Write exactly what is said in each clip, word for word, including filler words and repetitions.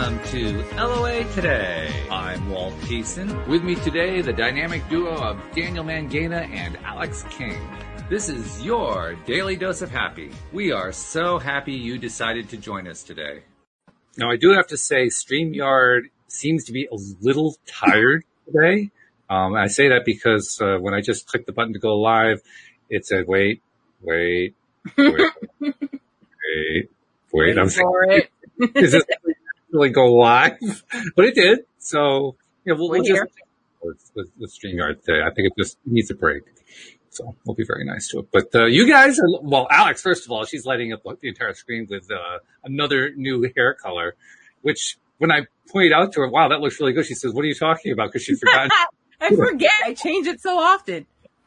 welcome to L O A Today. I'm Walt Payson. With me today, the dynamic duo of Daniel Mangena and Alex King. This is your Daily Dose of Happy. We are so happy you decided to join us today. Now, I do have to say, StreamYard seems to be a little tired today. Um, I say that because uh, when I just clicked the button to go live, it said, wait, wait, wait, wait, wait. I'm saying, does this really go live? But it did. So, yeah, we'll, we'll just with, with, with StreamYard today. I think it just needs a break. So we'll be very nice to it. But uh, you guys are, well, Alex, first of all, she's lighting up the entire screen with uh, another new hair color, which when I pointed out to her, wow, that looks really good. She says, what are you talking about? Because she forgot. I forget. I change it so often.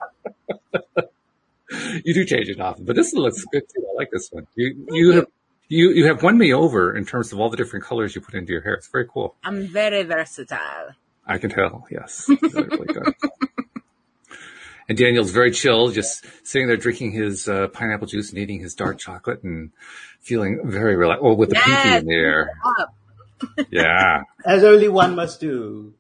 You do change it often, but this looks good too. I like this one. You, you have, you, you have won me over in terms of all the different colors you put into your hair. It's very cool. I'm very versatile. I can tell. Yes. Really, really good. And Daniel's very chill, just sitting there drinking his uh, pineapple juice and eating his dark chocolate and feeling very relaxed. Oh, with the yes, pinky in the air. Yeah. As only one must do.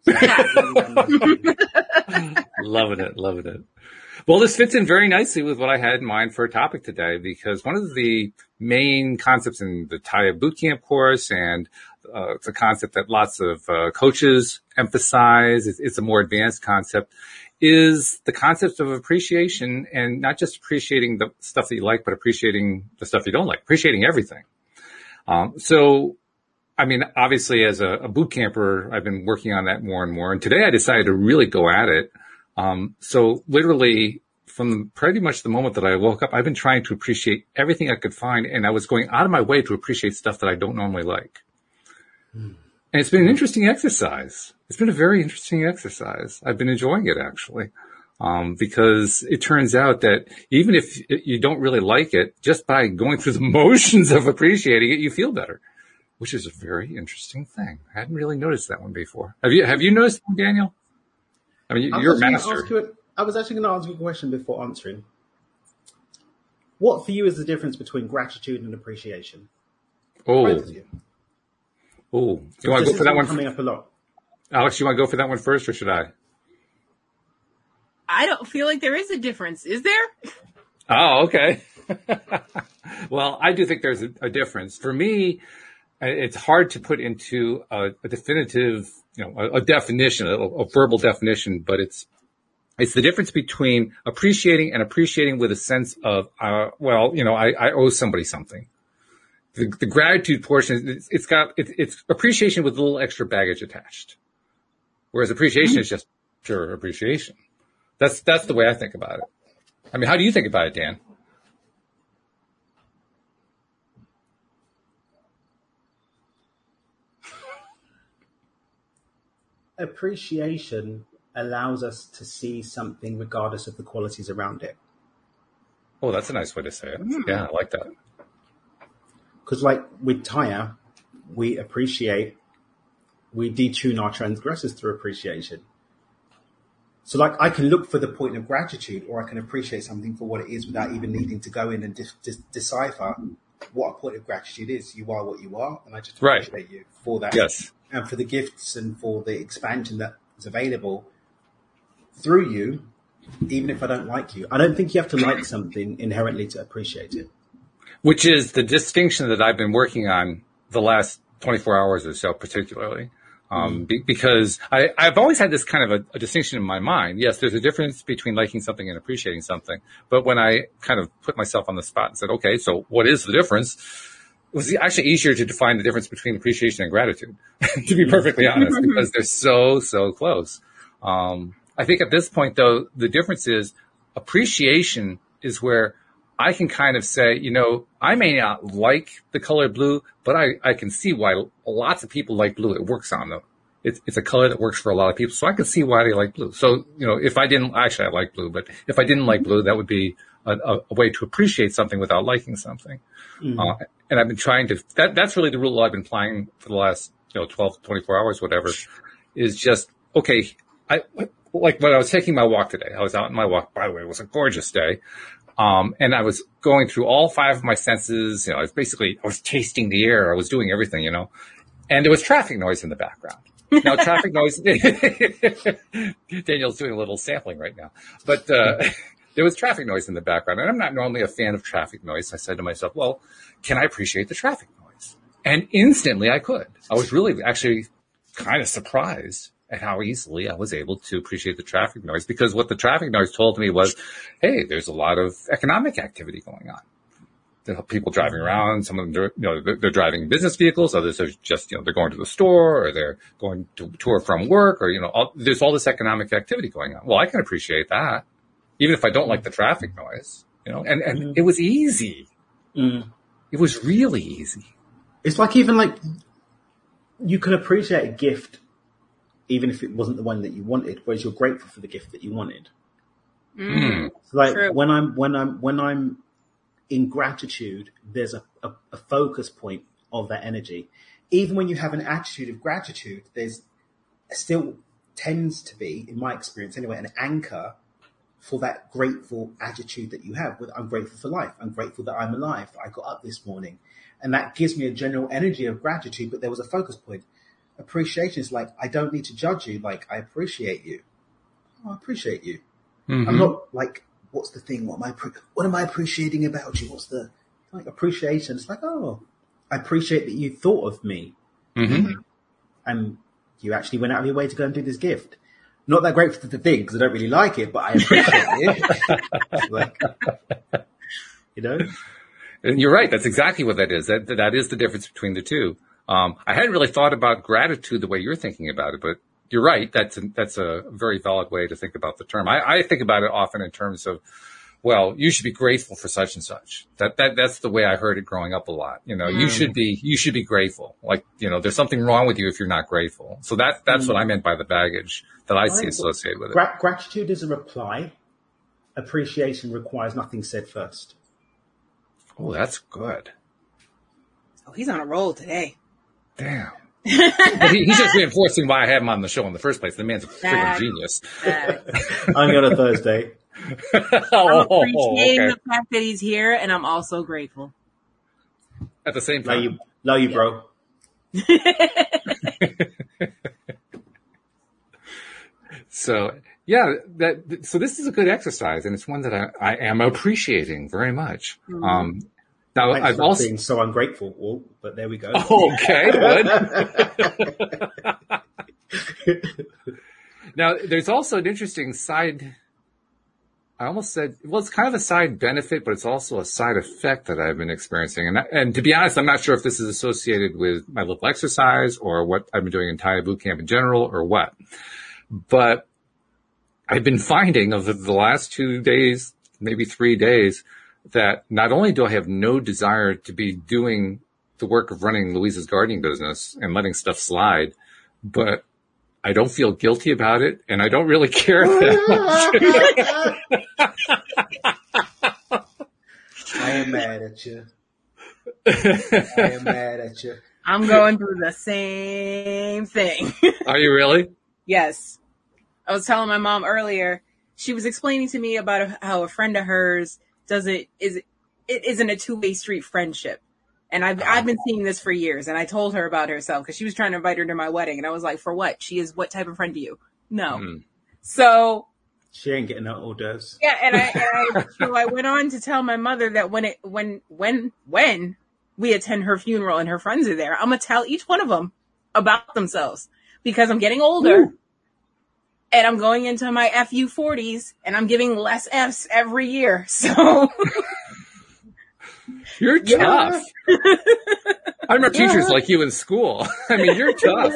Loving it, loving it. Well, this fits in very nicely with what I had in mind for a topic today, because one of the main concepts in the T I A Bootcamp course, and uh, it's a concept that lots of uh, coaches emphasize, it's, it's a more advanced concept, is the concept of appreciation, and not just appreciating the stuff that you like, but appreciating the stuff you don't like, appreciating everything. Um, so, I mean, obviously as a, a boot camper, I've been working on that more and more. And today I decided to really go at it. Um, so literally from pretty much the moment that I woke up, I've been trying to appreciate everything I could find. And I was going out of my way to appreciate stuff that I don't normally like. Mm. And it's been an interesting exercise. It's been a very interesting exercise. I've been enjoying it actually. Um, because it turns out that even if you don't really like it, just by going through the motions of appreciating it, you feel better, which is a very interesting thing. I hadn't really noticed that one before. Have you, have you noticed one, Daniel? I mean, you're a master. You a, I was actually going to ask you a question before answering. What for you is the difference between gratitude and appreciation? Oh. Oh. You want to go for that one? Coming up a lot. Alex, you want to go for that one first, or should I? I don't feel like there is a difference. Is there? Oh, okay. Well, I do think there's a, a difference. For me, it's hard to put into a, a definitive, you know, a, a definition, a, a verbal definition, but it's, it's the difference between appreciating and appreciating with a sense of, uh, well, you know, I, I owe somebody something. The, the gratitude portion, it's, it's got, it, it's appreciation with a little extra baggage attached. Whereas appreciation mm-hmm. is just pure appreciation. That's, that's the way I think about it. I mean, how do you think about it, Dan? Appreciation allows us to see something regardless of the qualities around it. Oh, that's a nice way to say it. Mm. Yeah, I like that. Because like with T I A, we appreciate, we detune our transgressors through appreciation. So like I can look for the point of gratitude, or I can appreciate something for what it is without even needing to go in and de- de- decipher what a point of gratitude is. You are what you are, and I just appreciate right. you for that. Yes. And for the gifts and for the expansion that is available through you, even if I don't like you. I don't think you have to like something inherently to appreciate it. Which is the distinction that I've been working on the last twenty-four hours or so, particularly. Um, be, because I, I've always had this kind of a, a distinction in my mind. Yes, there's a difference between liking something and appreciating something. But when I kind of put myself on the spot and said, okay, so what is the difference? It was actually easier to define the difference between appreciation and gratitude, to be perfectly honest, because they're so, so close. Um, I think at this point, though, the difference is appreciation is where I can kind of say, you know, I may not like the color blue, but I, I can see why lots of people like blue. It works on them. It's, it's a color that works for a lot of people. So I can see why they like blue. So, you know, if I didn't, actually I like blue, but if I didn't like blue, that would be a, a, a way to appreciate something without liking something. Mm-hmm. Uh, and I've been trying to, that, that's really the rule I've been applying for the last, you know, twelve, twenty-four hours, whatever, is just, okay, I, like when I was taking my walk today, I was out on my walk, by the way, it was a gorgeous day. Um, and I was going through all five of my senses. You know, I was basically, I was tasting the air. I was doing everything, you know, and there was traffic noise in the background. Now, traffic noise, Daniel's doing a little sampling right now, but, uh, there was traffic noise in the background, and I'm not normally a fan of traffic noise. I said to myself, well, can I appreciate the traffic noise? And instantly I could. I was really actually kind of surprised at how easily I was able to appreciate the traffic noise, because what the traffic noise told me was, hey, there's a lot of economic activity going on. There are people driving around. Some of them, you know, they're, they're driving business vehicles. Others are just, you know, they're going to the store, or they're going to, to or from work, or, you know, all, there's all this economic activity going on. Well, I can appreciate that, even if I don't like the traffic noise, you know, and, and it was easy. Mm. It was really easy. It's like, even like, you can appreciate a gift even if it wasn't the one that you wanted, whereas you're grateful for the gift that you wanted. Mm. So like True. when I'm when I'm when I'm in gratitude, there's a, a, a focus point of that energy. Even when you have an attitude of gratitude, there's still tends to be, in my experience anyway, an anchor for that grateful attitude that you have. With I'm grateful for life. I'm grateful that I'm alive, that I got up this morning. And that gives me a general energy of gratitude, but there was a focus point. Appreciation is like, I don't need to judge you. Like, I appreciate you. Oh, I appreciate you. Mm-hmm. I'm not like, what's the thing? What am I, what am I appreciating about you? What's the, like, appreciation? It's like, oh, I appreciate that you thought of me. Mm-hmm. And you actually went out of your way to go and do this gift. Not that grateful for the thing, because I don't really like it, but I appreciate it. Like, you know? And you're right. That's exactly what that is. That, that is the difference between the two. Um, I hadn't really thought about gratitude the way you're thinking about it, but you're right. That's a, that's a very valid way to think about the term. I, I think about it often in terms of, well, you should be grateful for such and such. That, that, that's the way I heard it growing up a lot. You know, mm. you should be, you should be grateful. Like, you know, there's something wrong with you if you're not grateful. So that, that's mm. what I meant by the baggage that I see associated with it. Gra- gratitude is a reply. Appreciation requires nothing said first. Oh, that's good. Oh, he's on a roll today. Damn. But he, he's just reinforcing why I have him on the show in the first place. The man's a freaking Uh, genius. Uh, Only on a Thursday. I'm oh, appreciating okay. the fact that he's here, and I'm also grateful. At the same Love time. you, love you, bro. So, yeah, that, so this is a good exercise, and it's one that I, I am appreciating very much. Mm-hmm. Um, now Thanks I've for also being so ungrateful. Well, but there we go. okay, good. Now, there's also an interesting side. I almost said, well, it's kind of a side benefit, but it's also a side effect that I've been experiencing. And, and to be honest, I'm not sure if this is associated with my little exercise or what I've been doing in Taya Boot Camp in general or what. But I've been finding over the last two days, maybe three days, that not only do I have no desire to be doing the work of running Louise's gardening business and letting stuff slide, but I don't feel guilty about it, and I don't really care that much. I am mad at you. I am mad at you. I'm going through the same thing. Are you really? Yes. I was telling my mom earlier, she was explaining to me about how a friend of hers doesn't, is, it isn't a two-way street friendship. And I've, I've been seeing this for years, and I told her about herself because she was trying to invite her to my wedding. And I was like, for what? She is what type of friend to you? No. Mm. So. She ain't getting no hors d'oeuvres. Yeah. And I, and I, so I went on to tell my mother that when it, when, when, when we attend her funeral and her friends are there, I'm going to tell each one of them about themselves because I'm getting older. Ooh. And I'm going into my F U forties and I'm giving less F's every year. So. You're tough. Yeah. I remember yeah. teachers like you in school. I mean, you're tough.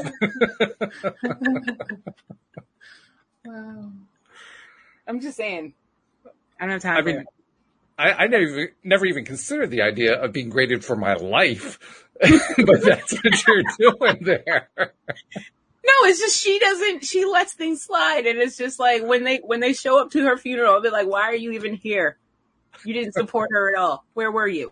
Wow. I'm just saying. I don't have time I for mean, it. I, I never, never even considered the idea of being graded for my life. But that's what you're doing there. No, it's just she doesn't, she lets things slide. And it's just like when they, when they show up to her funeral, they're like, why are you even here? You didn't support her at all. Where were you?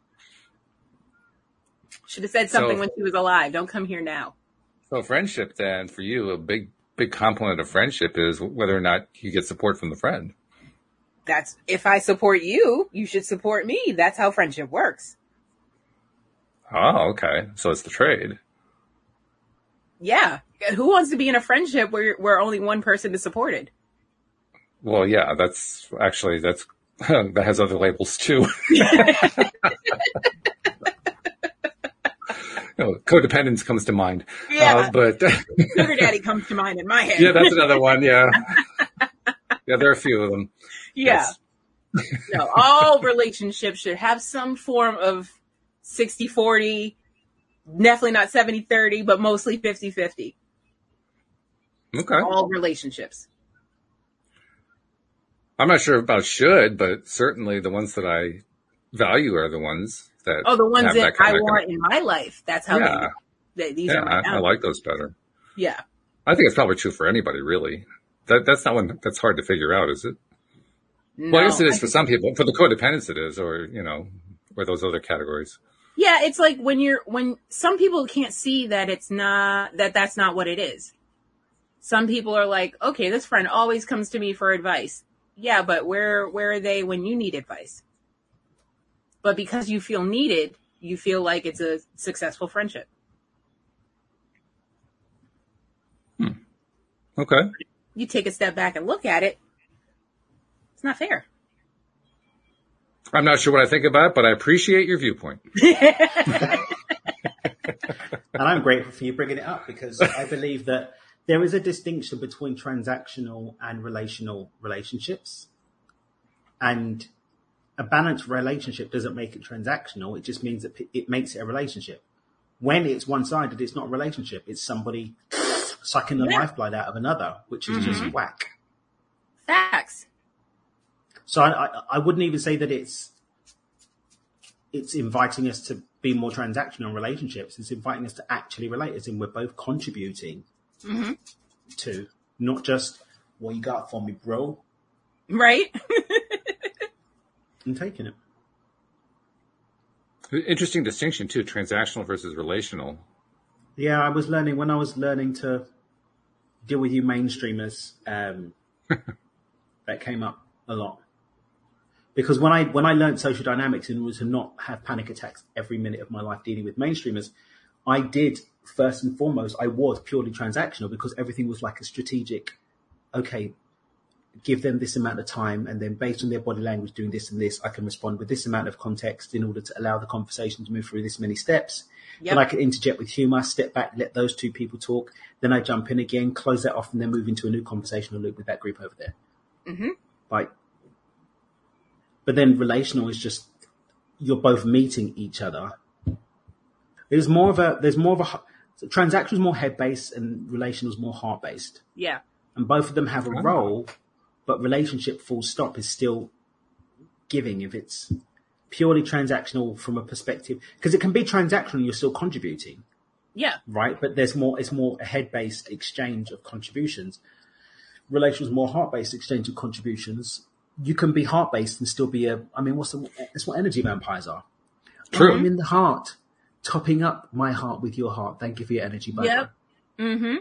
Should have said something so, when she was alive. Don't come here now. So friendship then, for you, a big, big component of friendship is whether or not you get support from the friend. That's, if I support you, you should support me. That's how friendship works. Oh, okay. So it's the trade. Yeah. Who wants to be in a friendship where where only one person is supported? Well, yeah, that's actually, that's, that has other labels too. Oh, codependence comes to mind. Yeah. Uh, but Sugar daddy comes to mind in my head. yeah, that's another one. Yeah. Yeah, there are a few of them. Yeah. Yes. No, all relationships should have some form of sixty forty, definitely not seventy thirty, but mostly fifty fifty. Okay. All relationships. I'm not sure about should, but certainly the ones that I value are the ones that Oh, the ones have that, that kind I of want in my life. That's how Yeah. they, they, these Yeah, are my I, I like those better. Yeah. I think it's probably true for anybody, really. That that's not one that's hard to figure out, is it? No, Well, I guess it is I for think- some people. For the codependence, it is, or you know, or those other categories. Yeah, it's like when you're, when some people can't see that it's not, that that's not what it is. Some people are like, okay, this friend always comes to me for advice. Yeah, but where, where are they when you need advice? But because you feel needed, you feel like it's a successful friendship. Okay. You take a step back and look at it. It's not fair. I'm not sure what I think about it, but I appreciate your viewpoint. And I'm grateful for you bringing it up because I believe that there is a distinction between transactional and relational relationships. And a balanced relationship doesn't make it transactional. It just means that it makes it a relationship. When it's one-sided, it's not a relationship. It's somebody sucking the Yeah. lifeblood out of another, which is Mm-hmm. just whack. Facts. So I, I, I wouldn't even say that it's it's inviting us to be more transactional in relationships. It's inviting us to actually relate, as in we're both contributing Mm-hmm. to, not just what you got for me, bro, Right? and taking it. Interesting distinction too: transactional versus relational. Yeah, I was learning when I was learning to deal with you mainstreamers. Um, that came up a lot because when I when I learned social dynamics in order to not have panic attacks every minute of my life dealing with mainstreamers, I did first and foremost I was purely transactional because everything was like a strategic. Okay, give them this amount of time, and then based on their body language doing this and this, I can respond with this amount of context in order to allow the conversation to move through this many steps. Yep. Then I can interject with humor, step back, let those two people talk. Then I jump in again, close that off, and then move into a new conversational loop with that group over there. Mm-hmm. Like, but then relational is just you're both meeting each other. There's more of a there's more of a transactional is more head based and relational is more heart based, Yeah. and both of them have a Oh. role. But relationship, full stop, is still giving if it's purely transactional from a perspective, because it can be transactional and you're still contributing, Yeah. right? But there's more, it's more a head-based exchange of contributions. Relations more heart-based exchange of contributions. You can be heart-based and still be a, I mean, what's the, that's what energy vampires are. True. Oh, I'm in the heart, topping up my heart with your heart. Thank you for your energy. Bye. Yep. Mm-hmm.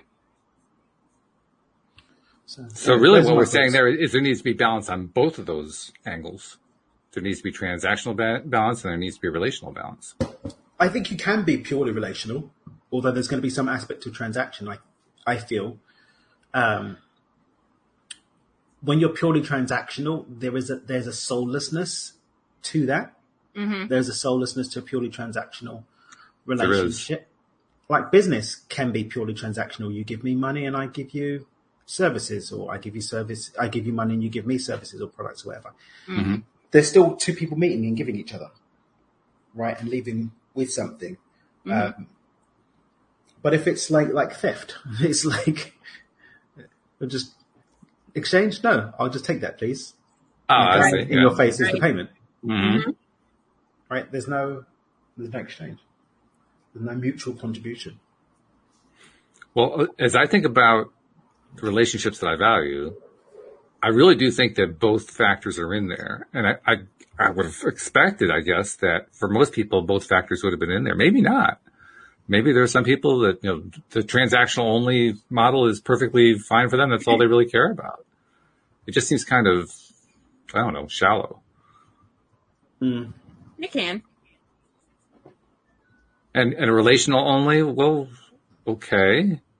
So, So really those are what my we're saying thoughts. there is there needs to be balance on both of those angles. There needs to be transactional ba- balance and there needs to be relational balance. I think you can be purely relational, although there's going to be some aspect of transaction. I, I feel, um, when you're purely transactional, there is a there's a soullessness to that. Mm-hmm. There's a soullessness to a purely transactional There is. relationship. Like business can be purely transactional. You give me money and I give you services, or I give you service, I give you money and you give me services or products or whatever. Mm-hmm. There's still two people meeting and giving each other, right, and leaving with something. Mm-hmm. Um, but if it's like like theft, it's like we'll just exchange. No, I'll just take that, please. Ah, I Right see. in Yeah. your face is the Right. payment, Mhm. right? There's no there's no exchange. There's no mutual contribution. Well, as I think about the relationships that I value, I really do think that both factors are in there. And I, I, I would have expected, I guess, that for most people, both factors would have been in there. Maybe not. Maybe there are some people that, you know, the transactional only model is perfectly fine for them. That's all they really care about. It just seems kind of, I don't know, shallow. Mm. You can. And, and a relational only, well, okay.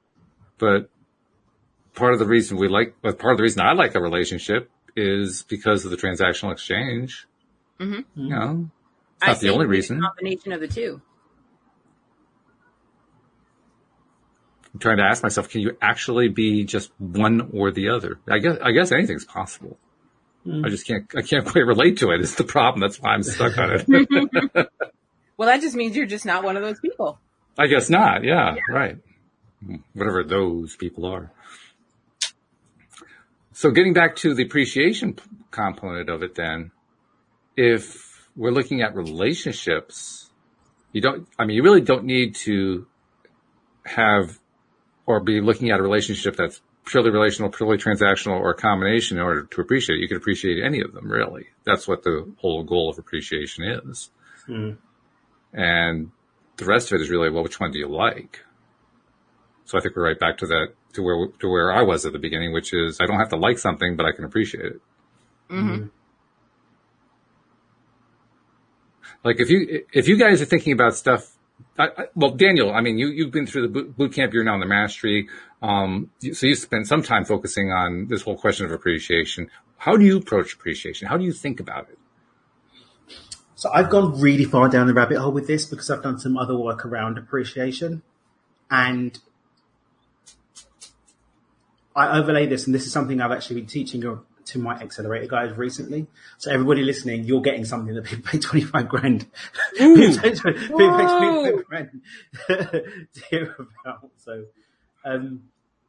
But part of the reason we like, but part of the reason I like a relationship is because of the transactional exchange. Mm-hmm. You know, it's I not the see only it reason. as a combination of the two. I'm trying to ask myself, can you actually be just one or the other? I guess, I guess anything's possible. Mm. I just can't, I can't quite relate to it. It's the problem. That's why I'm stuck on it. Well, that just means you're just not one of those people. I guess not. Yeah, yeah. Right. Whatever those people are. So getting back to the appreciation component of it then, if we're looking at relationships, you don't, I mean, you really don't need to have or be looking at a relationship that's purely relational, purely transactional, or a combination in order to appreciate it. You can appreciate any of them, really. That's what the whole goal of appreciation is. Mm. And the rest of it is really, well, which one do you like? So I think we're right back to that, to where, to where I was at the beginning, which is I don't have to like something, but I can appreciate it. Mm-hmm. Like if you, if you guys are thinking about stuff, I, I, well, Daniel, I mean, you, you've been through the boot, boot camp, you're now in the mastery. Um, so you spent some time focusing on this whole question of appreciation. How do you approach appreciation? How do you think about it? So I've gone really far down the rabbit hole with this because I've done some other work around appreciation, and I overlay this, and this is something I've actually been teaching to my accelerator guys recently. So everybody listening, you're getting something that people pay twenty-five grand. People pay twenty-five grand to hear about. So, um,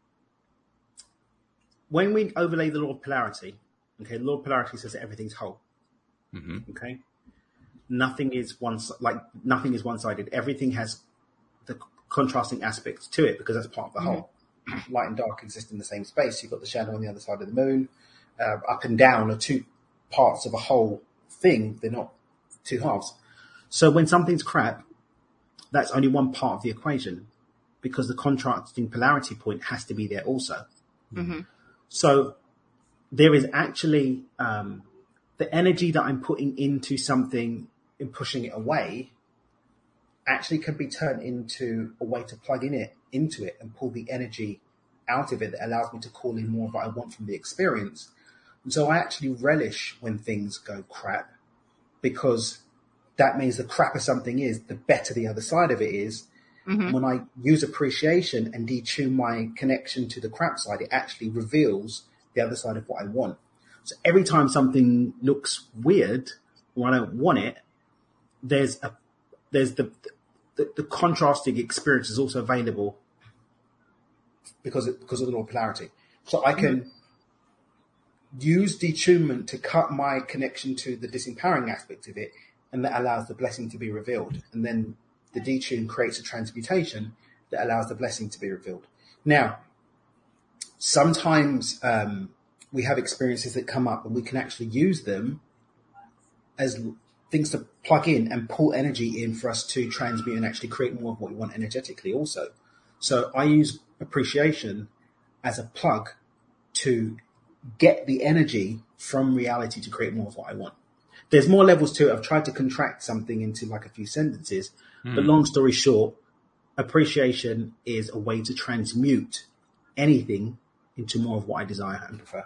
when we overlay the law of polarity, okay, the law of polarity says that everything's whole. Mm-hmm. Okay. Nothing is one, like nothing is one-sided. Everything has the contrasting aspects to it because that's part of the mm-hmm. whole. Light and dark exist in the same space. You've got the shadow on the other side of the moon. Uh, up and down are two parts of a whole thing. They're not two halves. So when something's crap, that's only one part of the equation because the contrasting polarity point has to be there also. Mm-hmm. So there is actually um, the energy that I'm putting into something and pushing it away actually can be turned into a way to plug in it into it and pull the energy out of it that allows me to call in more of what I want from the experience. And so I actually relish when things go crap because that means the crapper something is, the better the other side of it is. Mm-hmm. When I use appreciation and detune my connection to the crap side, it actually reveals the other side of what I want. So every time something looks weird or I don't want it, there's a, there's the, the, the contrasting experience is also available because of, because of the law of polarity. So I can mm-hmm. use detunement to cut my connection to the disempowering aspect of it, and that allows the blessing to be revealed. And then the detune creates a transmutation that allows the blessing to be revealed. Now, sometimes um, we have experiences that come up and we can actually use them as things to plug in and pull energy in for us to transmute and actually create more of what we want energetically also. So I use appreciation as a plug to get the energy from reality to create more of what I want. There's more levels to it. I've tried to contract something into like a few sentences, mm. but long story short, appreciation is a way to transmute anything into more of what I desire and prefer.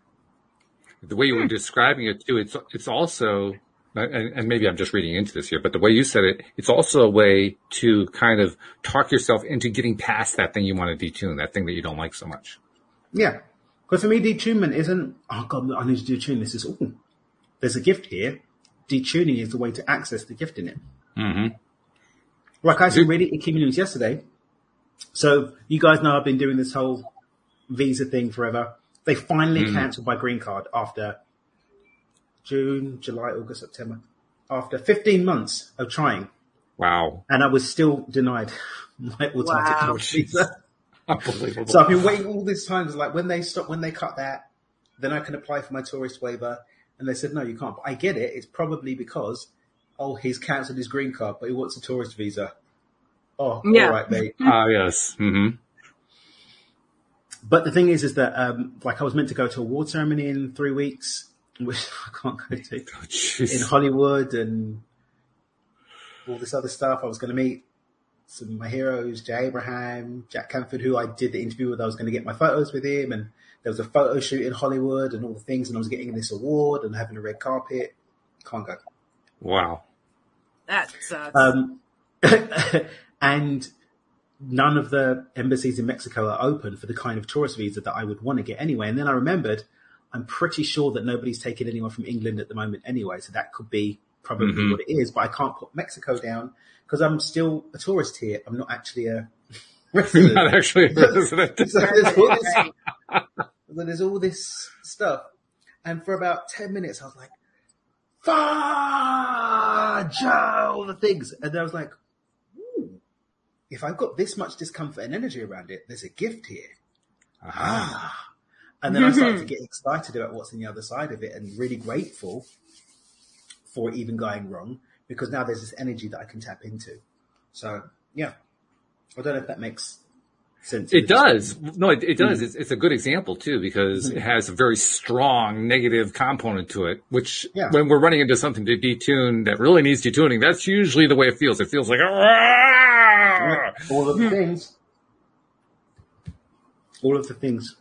The way you were describing it too, it's, it's also, and, and maybe I'm just reading into this here, but the way you said it, it's also a way to kind of talk yourself into getting past that thing you want to detune, that thing that you don't like so much. Yeah. Because for me, detunement isn't, oh God, I need to detune this. Is, oh, there's a gift here. Detuning is the way to access the gift in it. Mm-hmm. Like I had some really icky news yesterday. So you guys know I've been doing this whole visa thing forever. They finally mm. cancelled my green card after June, July, August, September. After fifteen months of trying. Wow. And I was still denied my automatic wow. tourist visa. Unbelievable. So I've been waiting all this time. It's like when they stop, when they cut that, then I can apply for my tourist waiver. And they said, no, you can't. But I get it. It's probably because, oh, he's cancelled his green card, but he wants a tourist visa. Oh, yeah. All right, mate. Ah, uh, yes. Mm-hmm. But the thing is, is that, um, like I was meant to go to a award ceremony in three weeks, which I can't go to, oh, in Hollywood and all this other stuff. I was going to meet some of my heroes, Jay Abraham, Jack Canford, who I did the interview with. I was going to get my photos with him, and there was a photo shoot in Hollywood and all the things, and I was getting this award and having a red carpet. Can't go. Wow. That sucks. Um, and none of the embassies in Mexico are open for the kind of tourist visa that I would want to get anyway. And then I remembered, I'm pretty sure that nobody's taking anyone from England at the moment anyway. So that could be probably mm-hmm. what it is, but I can't put Mexico down because I'm still a tourist here. I'm not actually a resident. Not actually a resident. so, there's all this, so there's all this stuff. And for about ten minutes, I was like, fudge, all the things. And then I was like, ooh, if I've got this much discomfort and energy around it, there's a gift here. Uh-huh. Ah. And then I started to get excited about what's on the other side of it and really grateful for it even going wrong, because now there's this energy that I can tap into. So, yeah, I don't know if that makes sense. It does. No, it, it does. Mm-hmm. It's, it's a good example, too, because mm-hmm. it has a very strong negative component to it, which yeah. when we're running into something to detune that really needs detuning, that's usually the way it feels. It feels like, yeah. all of the things. All of the things.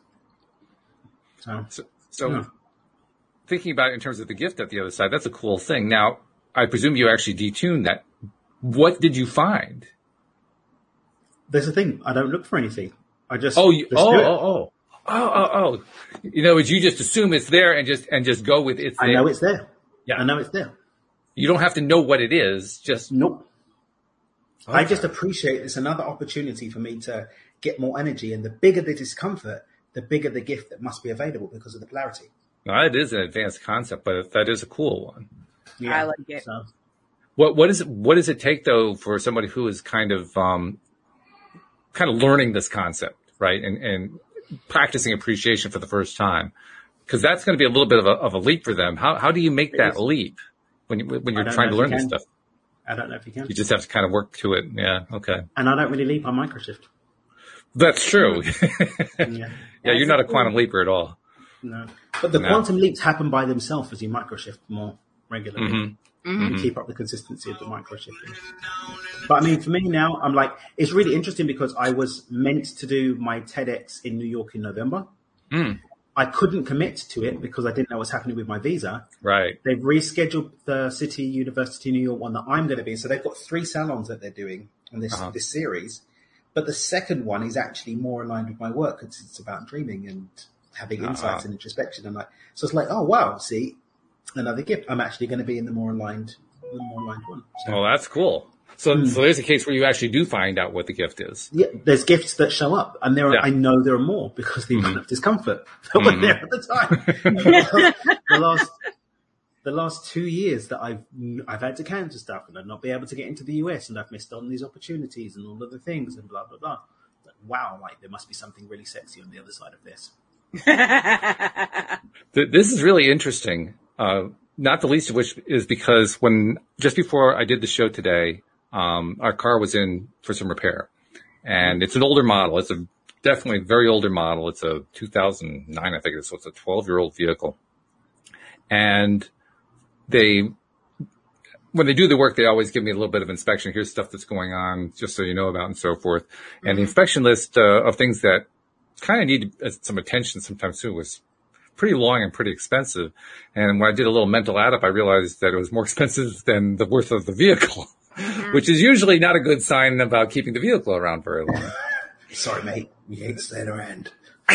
So, so, so yeah. thinking about it in terms of the gift at the other side, that's a cool thing. Now, I presume you actually detuned that. What did you find? There's a thing. I don't look for anything. I just oh you, just oh, do it. oh oh oh oh oh. You know, you just assume it's there and just and just go with it's there. I know it's there. Yeah, I know it's there. You don't have to know what it is. Just nope. Okay. I just appreciate it's another opportunity for me to get more energy, and the bigger the discomfort, the bigger the gift that must be available because of the polarity. Now, it is an advanced concept, but that is a cool one. Yeah, I like it. So. What what is it, what does it take though for somebody who is kind of um, kind of learning this concept, right, and and practicing appreciation for the first time? Because that's going to be a little bit of a of a leap for them. How how do you make it that is. leap when you when you're trying to learn this stuff? I don't know if you can. You just have to kind of work to it. Yeah. Okay. And I don't really leap on Microshift. That's true. yeah. yeah, you're not a quantum leaper at all. No. But the no. quantum leaps happen by themselves as you microshift more regularly. Mm-hmm. Mm-hmm. Mm-hmm. Keep up the consistency of the microshifting. But I mean, for me now, I'm like, it's really interesting because I was meant to do my TEDx in New York in November. Mm. I couldn't commit to it because I didn't know what's happening with my visa. Right. They've rescheduled the City University New York one that I'm going to be in. So they've got three salons that they're doing on this, uh-huh. this series. But the second one is actually more aligned with my work because it's about dreaming and having uh-huh. insights and introspection. And like, so it's like, oh, wow, see, another gift. I'm actually going to be in the more aligned, the more aligned one. So, well, that's cool. So, mm. so there's a case where you actually do find out what the gift is. Yeah, there's gifts that show up, and there are, yeah. I know there are more because the amount mm-hmm. of discomfort that mm-hmm. were there at the time. the last, the last two years that I've I've had to cancel stuff, and I've not been able to get into the U S, and I've missed on these opportunities and all of the things, and blah blah blah. Like, wow, like there must be something really sexy on the other side of this. This is really interesting. Uh, not the least of which is because when just before I did the show today. Um, our car was in for some repair, and it's an older model. It's a definitely very older model. It's a two thousand nine, I think it's, so it's a twelve year old vehicle. And they, when they do the work, they always give me a little bit of inspection. Here's stuff that's going on, just so you know about and so forth. Mm-hmm. And the inspection list uh, of things that kind of need some attention sometimes too was pretty long and pretty expensive. And when I did a little mental add up, I realized that it was more expensive than the worth of the vehicle. Mm-hmm. Which is usually not a good sign about keeping the vehicle around very long. Sorry, mate. We hate staying around.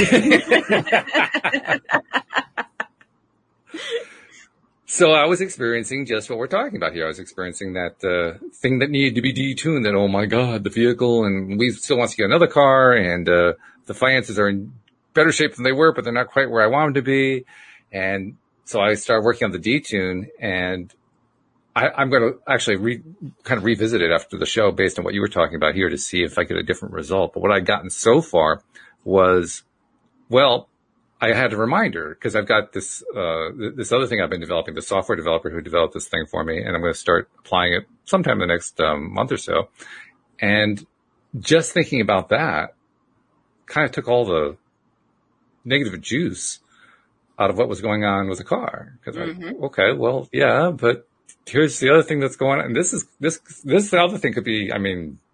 So I was experiencing just what we're talking about here. I was experiencing that uh, thing that needed to be detuned, that, oh, my God, the vehicle, and we still want to get another car, and uh, the finances are in better shape than they were, but they're not quite where I want them to be. And so I started working on the detune, and I, I'm going to actually re, kind of revisit it after the show based on what you were talking about here to see if I get a different result. But what I'd gotten so far was, well, I had a reminder because I've got this, uh, this other thing I've been developing, the software developer who developed this thing for me, and I'm going to start applying it sometime in the next um, month or so. And just thinking about that kind of took all the negative juice out of what was going on with the car. Because mm-hmm. okay, well, yeah, but here's the other thing that's going on. And this is, this, this other thing could be, I mean,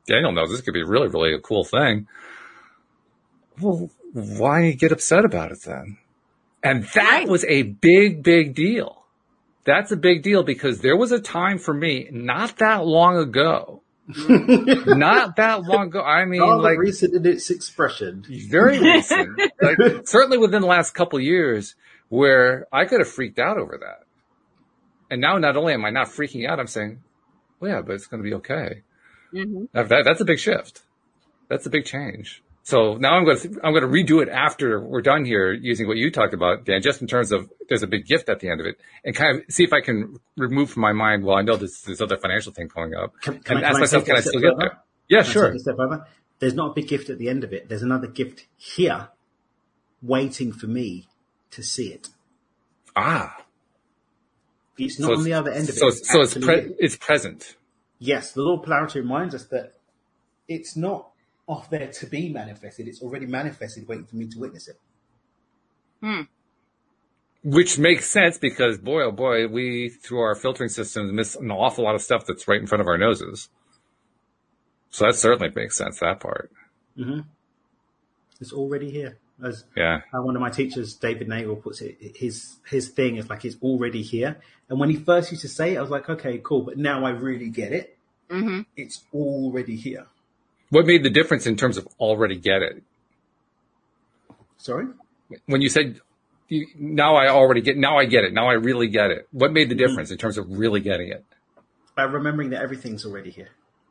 Daniel knows this could be really, really a cool thing. Well, why get upset about it then? And that Right. was a big, big deal. That's a big deal because there was a time for me not that long ago, not that long ago. I mean, Rather like recent in its expression. very recent, like certainly within the last couple of years where I could have freaked out over that. And now not only am I not freaking out, I'm saying, well, yeah, but it's going to be okay. Mm-hmm. That, that, that's a big shift. That's a big change. So now I'm going to, I'm going to redo it after we're done here using what you talked about, Dan, just in terms of there's a big gift at the end of it and kind of see if I can remove from my mind, well, I know there's this other financial thing coming up Can, can and I, ask can myself, I can I still get there? Yeah, Can I sure. take a step over? There's not a big gift at the end of it. There's another gift here waiting for me to see it. Ah, It's not so on the other end of so it. it's, so it's, actually pre- it's present. Yes, the law of polarity reminds us that it's not off there to be manifested. It's already manifested, waiting for me to witness it. Hmm. Which makes sense because boy, oh boy, we, through our filtering systems, miss an awful lot of stuff that's right in front of our noses. So that certainly makes sense, that part. Mm-hmm. It's already here. As Yeah. uh, one of my teachers, David Nagel, puts it, his his thing is like it's already here. And when he first used to say it, I was like, okay, cool. But now I really get it. Mm-hmm. It's already here. What made the difference in terms of already get it? Sorry? When you said, you, now I already get, now I get it, now I really get it. What made the difference in terms of really getting it? By remembering that everything's already here.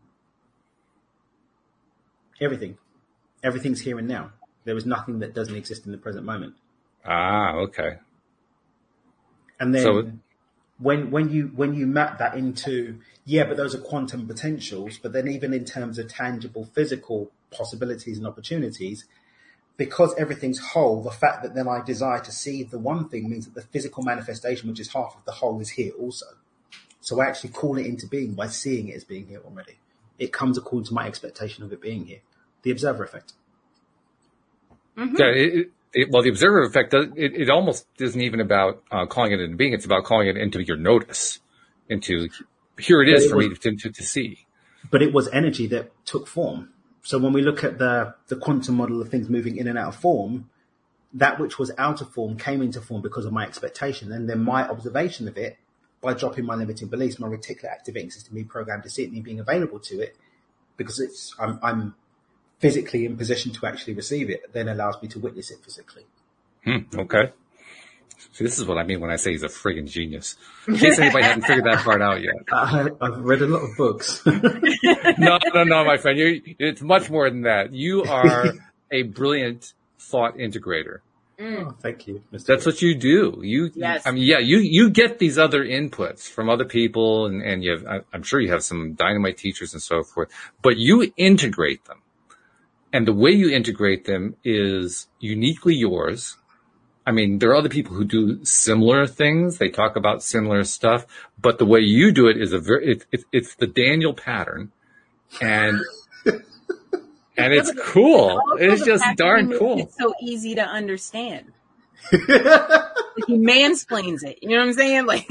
Everything. Everything's here and now. There is nothing that doesn't exist in the present moment. Ah, okay. And then So- when when you when you map that into, yeah, but those are quantum potentials, but then even in terms of tangible physical possibilities and opportunities, because everything's whole, the fact that then I desire to see the one thing means that the physical manifestation, which is half of the whole, is here also. So I actually call it into being by seeing it as being here already. It comes according to my expectation of it being here. The observer effect. Mm-hmm. Yeah, it, it, it, well, the observer effect, does, it, it almost isn't even about uh, calling it into being. It's about calling it into your notice, into here it is But it for was- me to, to, to see. But it was energy that took form. So when we look at the, the quantum model of things moving in and out of form, that which was out of form came into form because of my expectation. And then my observation of it, by dropping my limiting beliefs, my reticular activating system, me programmed to see it, me being available to it, because it's I'm, I'm physically in position to actually receive it, then allows me to witness it physically. Hmm, okay. See, this is what I mean when I say he's a friggin' genius. In case anybody hadn't figured that part out yet. I, I've read a lot of books. No, no, no, my friend. You, it's much more than that. You are a brilliant thought integrator. Mm. Oh, thank you, Mister That's what you do. You, Yes. I mean, yeah, you, you get these other inputs from other people and, and you have, I, I'm sure you have some dynamite teachers and so forth, but you integrate them. And the way you integrate them is uniquely yours. I mean, there are other people who do similar things. They talk about similar stuff, but the way you do it is a very, it, it, it's the Daniel pattern and, and it's cool. Also It's the just fact that darn he makes cool. it so easy to understand. Like, he mansplains it. You know what I'm saying? Like,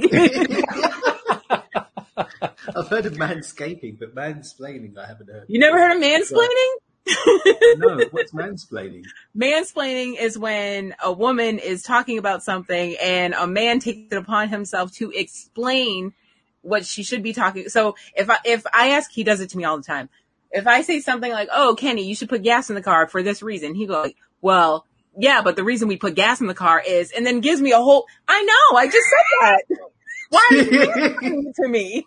I've heard of manscaping, but mansplaining I haven't heard. you never heard of mansplaining? No, what's mansplaining? Mansplaining is when a woman is talking about something and a man takes it upon himself to explain what she should be talking. So if I, if I ask, he does it to me all the time. If I say something like, "Oh, Kenny, you should put gas in the car for this reason," he goes, "Well, yeah, but the reason we put gas in the car is," and then gives me a whole, I know, I just said that. Why are you listening to me?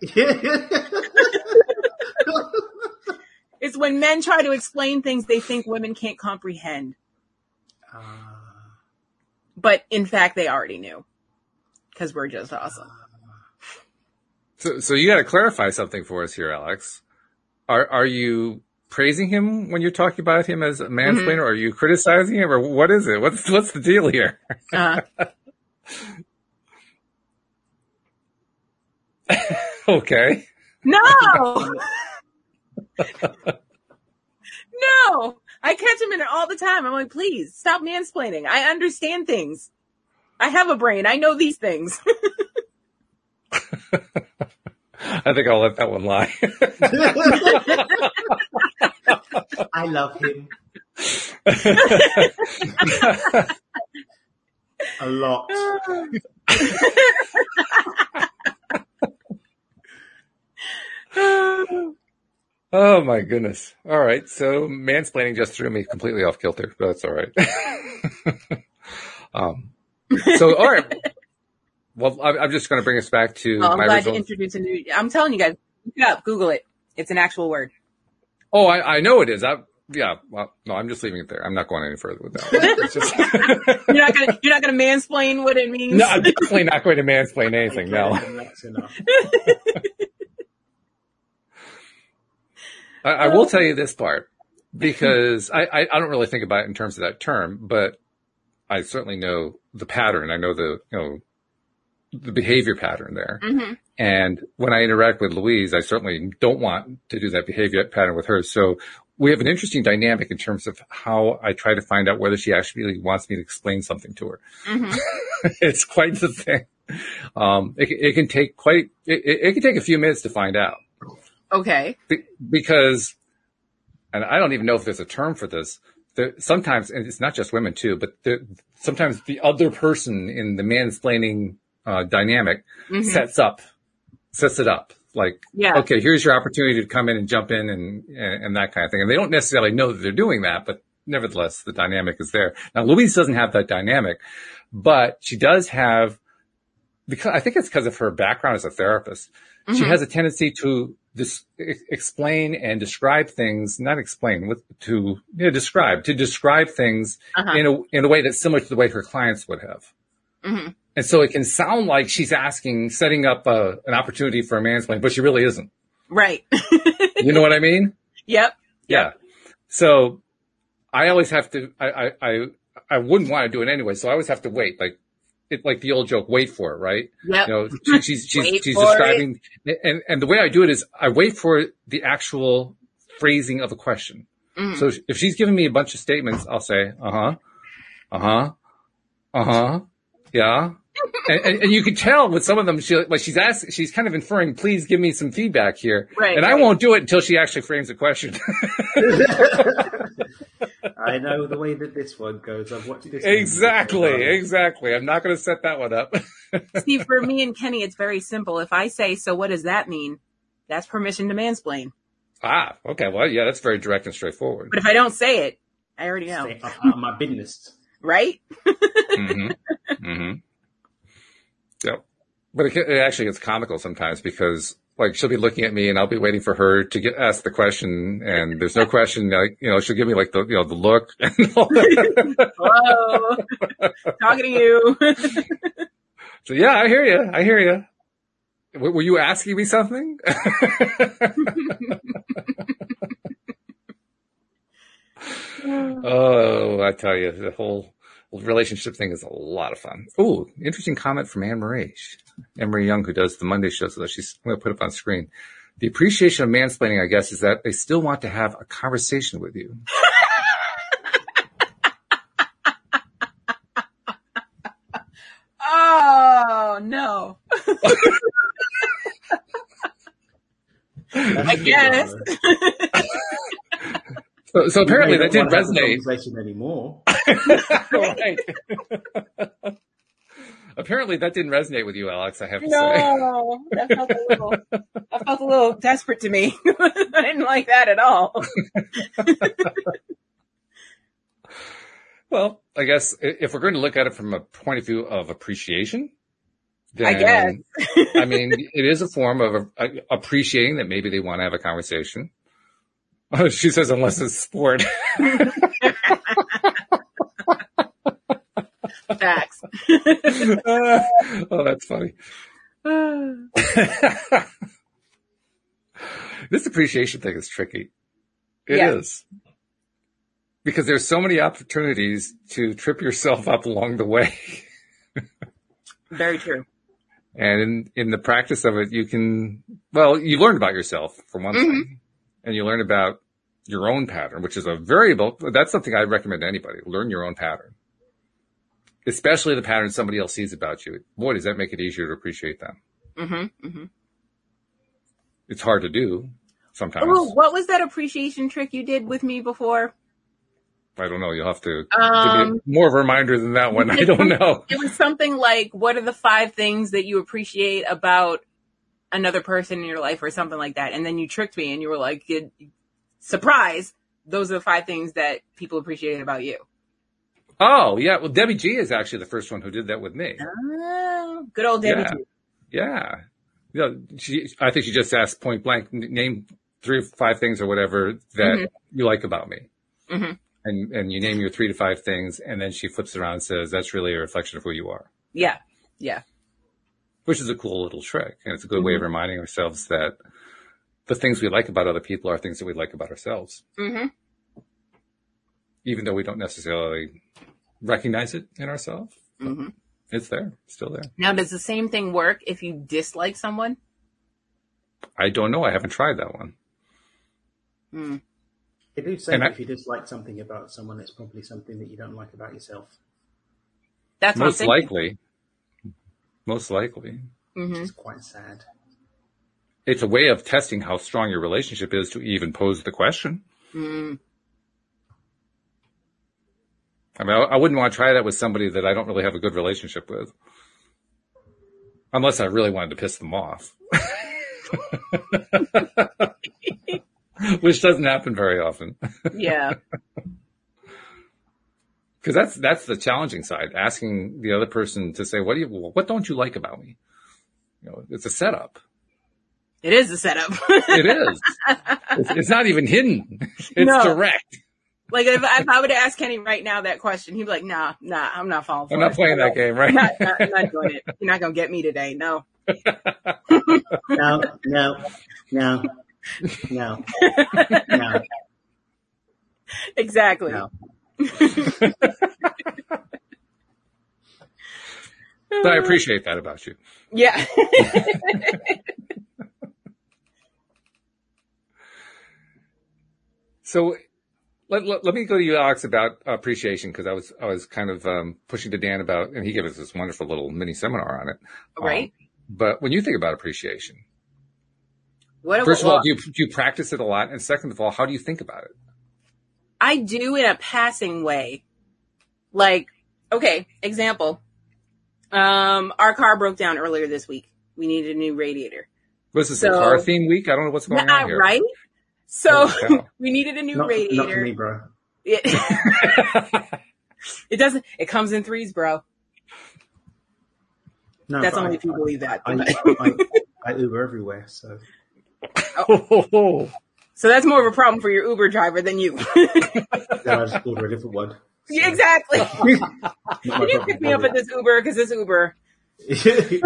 It's when men try to explain things they think women can't comprehend. uh, But in fact, they already knew. Because we're just awesome. So, so you got to clarify something for us here, Alex. Are are you praising him when you're talking about him as a mansplainer, Mm-hmm. or are you criticizing him, or what is it? What's what's the deal here? Uh, Okay. no! No! I catch him in it all the time. I'm like, please, stop mansplaining. I understand things. I have a brain. I know these things. I think I'll let that one lie. I love him a lot. Oh my goodness. All right. So mansplaining just threw me completely off kilter, but that's all right. um, so, all right. Well, I'm just going to bring us back to oh, I'm my glad original... to introduce a new, I'm telling you guys, look it up, Google it. It's an actual word. Oh, I, I know it is. I, yeah. Well, no, I'm just leaving it there. I'm not going any further with that. It's just... you're not going to, you're not going to mansplain what it means. No, I'm definitely not going to mansplain anything. No. That's enough. I, I will tell you this part because I, I, I don't really think about it in terms of that term, but I certainly know the pattern. I know the, you know, the behavior pattern there. Mm-hmm. And when I interact with Louise, I certainly don't want to do that behavior pattern with her. So we have an interesting dynamic in terms of how I try to find out whether she actually wants me to explain something to her. Mm-hmm. It's quite the thing. Um, it, it can take quite, it, it can take a few minutes to find out. Okay. Be- because, and I don't even know if there's a term for this. There, sometimes, and it's not just women too, but there, sometimes the other person in the mansplaining uh, dynamic Mm-hmm. sets up, sets it up. Like, Yeah. okay, here's your opportunity to come in and jump in and, and, and that kind of thing. And they don't necessarily know that they're doing that, but nevertheless, the dynamic is there. Now, Louise doesn't have that dynamic, but she does have, because I think it's because of her background as a therapist. Mm-hmm. She has a tendency to dis- explain and describe things, not explain, with, to you know, describe, to describe things Uh-huh. in a, in a way that's similar to the way her clients would have. Mm-hmm. And so it can sound like she's asking, setting up a, an opportunity for a mansplain, but she really isn't. Right. You know what I mean? Yep. Yeah. So I always have to, I, I, I, I wouldn't want to do it anyway. So I always have to wait, like, it, like the old joke, wait for it, right? Yep. You know, she, she's, she's, Wait she's for describing, and, and the way I do it is I wait for the actual phrasing of a question. Mm-hmm. So if she's giving me a bunch of statements, I'll say, uh-huh, uh-huh, uh-huh, yeah. and, and, and you can tell with some of them, she, like she's asking, she's kind of inferring, please give me some feedback here. Right, and right. I won't do it until she actually frames a question. I know the way that this one goes. I've watched this. Exactly, exactly. I'm not going to set that one up. See, for me and Kenny, it's very simple. If I say, so what does that mean? That's permission to mansplain. Ah, okay. Well, yeah, that's very direct and straightforward. But if I don't say it, I already know. Stay up out of my business. Right? mm-hmm. Mm-hmm. Yep. But it, it actually gets comical sometimes because, like, she'll be looking at me and I'll be waiting for her to get asked the question, and there's no question. Like, you know, she'll give me like the, you know, the look. Hello, talking to you. So yeah, I hear you. I hear you. W- were you asking me something? Oh, I tell you, the whole relationship thing is a lot of fun. Oh, interesting comment from Anne Marie. Anne Marie Young, who does the Monday show, so she's going to put it up on screen. The appreciation of mansplaining, I guess, is that they still want to have a conversation with you. Oh, no. I guess. So, so apparently We that didn't don't want to have a resonate. conversation anymore. Right. Apparently that didn't resonate with you, Alex, I have to say. No, that felt a little, that felt a little desperate to me. I didn't like that at all. Well, I guess if we're going to look at it from a point of view of appreciation, then, I guess. I mean, it is a form of uh, appreciating that maybe they want to have a conversation. Oh, she says, unless it's sport. Facts. uh, oh, that's funny. This appreciation thing is tricky. It Yeah. is. Because there's so many opportunities to trip yourself up along the way. Very true. And in, in the practice of it, you can, well, you learn about yourself for one Mm-hmm. thing, and you learn about your own pattern, which is a variable. That's something I'd recommend to anybody. Learn your own pattern, especially the pattern somebody else sees about you. Boy, does that make it easier to appreciate them. Mm-hmm. Mm-hmm. it's hard to do sometimes. Ooh, what was that appreciation trick you did with me before? I don't know. You'll have to Um, give me more of a reminder than that one. I don't know. It was something like, what are the five things that you appreciate about another person in your life or something like that? And then you tricked me and you were like, surprise, those are the five things that people appreciate about you. Oh, yeah. Well, Debbie G is actually the first one who did that with me. Oh, good old Debbie Yeah. G. Yeah. You know, she, I think she just asked point blank, n- name three or five things or whatever that Mhm. you like about me. Mm-hmm. And, and you name your three to five things. And then she flips it around and says, that's really a reflection of who you are, Yeah. Yeah. which is a cool little trick. And it's a good way of reminding ourselves that the things we like about other people are things that we like about ourselves, Mm-hmm. even though we don't necessarily recognize it in ourselves. Mm-hmm. It's there, still there. Now, does the same thing work if you dislike someone? I don't know. I haven't tried that one. Mm. They do say And that I- if you dislike something about someone, it's probably something that you don't like about yourself. That's what I'm Most thinking. likely. Most likely. Mm-hmm. It's quite sad. It's a way of testing how strong your relationship is to even pose the question. Mm. I mean, I, I wouldn't want to try that with somebody that I don't really have a good relationship with. Unless I really wanted to piss them off. Which doesn't happen very often. Yeah. Because that's, that's the challenging side. Asking the other person to say, what do you, what don't you like about me? You know, it's a setup. It is a setup. It is. It's, it's not even hidden. It's No. direct. Like, if, if I were to ask Kenny right now that question, he'd be like, nah, nah, I'm not falling for I'm it. not playing that game, right? I'm not, not, I'm not doing it. You're not going to get me today. No. No, no, no, no, no, Exactly. no. But I appreciate that about you. Yeah. So let, let, let me go to you, Alex, about appreciation, because I was I was kind of um, pushing to Dan about, and he gave us this wonderful little mini seminar on it. Right. Um, but when you think about appreciation, What, first of well, all, do you, do you practice it a lot? And second of all, how do you think about it? I do in a passing way. Like, okay, example. Um, our car broke down earlier this week. We needed a new radiator. Was this So- a car theme week? I don't know what's going Nah, on here. right? So Holy cow. we needed a new Not, radiator. not for me, bro. It, it doesn't, it comes in threes, bro. No, That's but only I, if you believe that. I, I, I Uber everywhere, so So that's more of a problem for your Uber driver than you. then I just order a different one. Yeah, exactly. Not my Can you problem, pick me up at this Uber? Because this Uber. probably.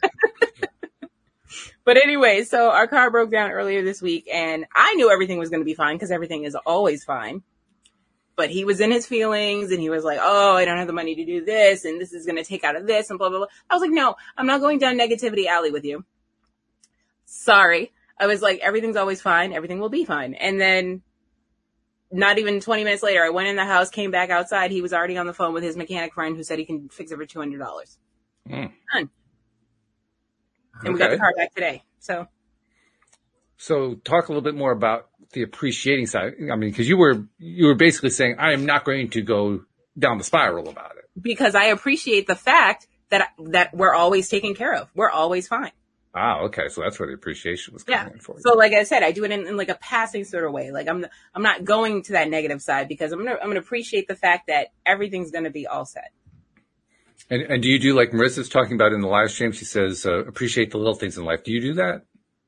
But anyway, so our car broke down earlier this week, and I knew everything was going to be fine because everything is always fine. But he was in his feelings, and he was like, oh, I don't have the money to do this, and this is going to take out of this, and blah, blah, blah. I was like, no, I'm not going down negativity alley with you. Sorry. I was like, everything's always fine. Everything will be fine. And then not even twenty minutes later, I went in the house, came back outside. He was already on the phone with his mechanic friend who said he can fix it for two hundred dollars. Mm. Done. And we got Okay. the car back today. So, So talk a little bit more about the appreciating side. I mean, because you were you were basically saying, I am not going to go down the spiral about it. because I appreciate the fact that, that we're always taken care of. We're always fine. Ah, okay. So that's where the appreciation was coming Yeah. in for you. So like I said, I do it in, in like a passing sort of way. Like I'm, I'm not going to that negative side because I'm going to, I'm going to appreciate the fact that everything's going to be all set. And, and do you do like Marissa's talking about in the live stream? She says, uh, appreciate the little things in life. Do you do that?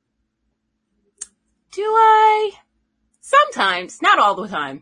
Do I? Sometimes, not all the time.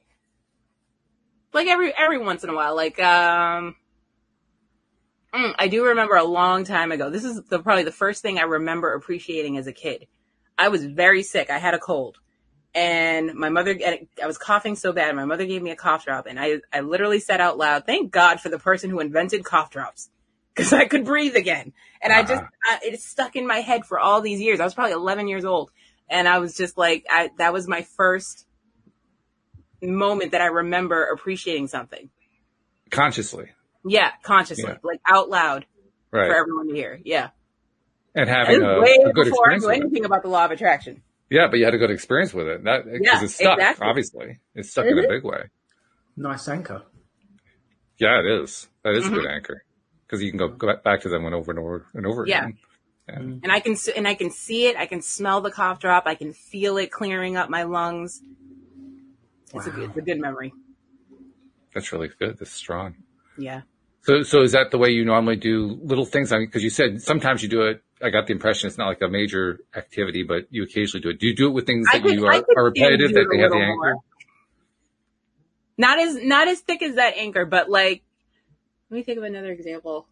Like every, every once in a while, like, um, mm, I do remember a long time ago. This is the, probably the first thing I remember appreciating as a kid. I was very sick. I had a cold and my mother, I was coughing so bad. My mother gave me a cough drop and I, I literally said out loud, thank God for the person who invented cough drops because I could breathe again. And I just, I, it stuck in my head for all these years. I was probably eleven years old. And I was just like, I, that was my first moment that I remember appreciating something. Consciously. Yeah, consciously, Yeah. like out loud Right. for everyone to hear. Yeah. and having a, way a good before I experience knew with it. anything about the law of attraction. Yeah, but you had a good experience with it. That because Yeah, it's stuck. exactly. Obviously, it's stuck Mm-hmm. in a big way. Nice anchor. Yeah, it is. That is Mm-hmm. a good anchor because you can go, go back to them and over and over and over Yeah. again. Yeah. And I can and I can see it. I can smell the cough drop. I can feel it clearing up my lungs. It's, Wow. a, good- it's a good memory. That's really good. That's strong. Yeah. So, so is that the way you normally do little things? I mean, because you said sometimes you do it. I got the impression it's not like a major activity, but you occasionally do it. Do you do it with things I that could- you I are, could are repetitive, do that it they a have the little anchor? more. Not as not as thick as that anchor, but like, let me think of another example.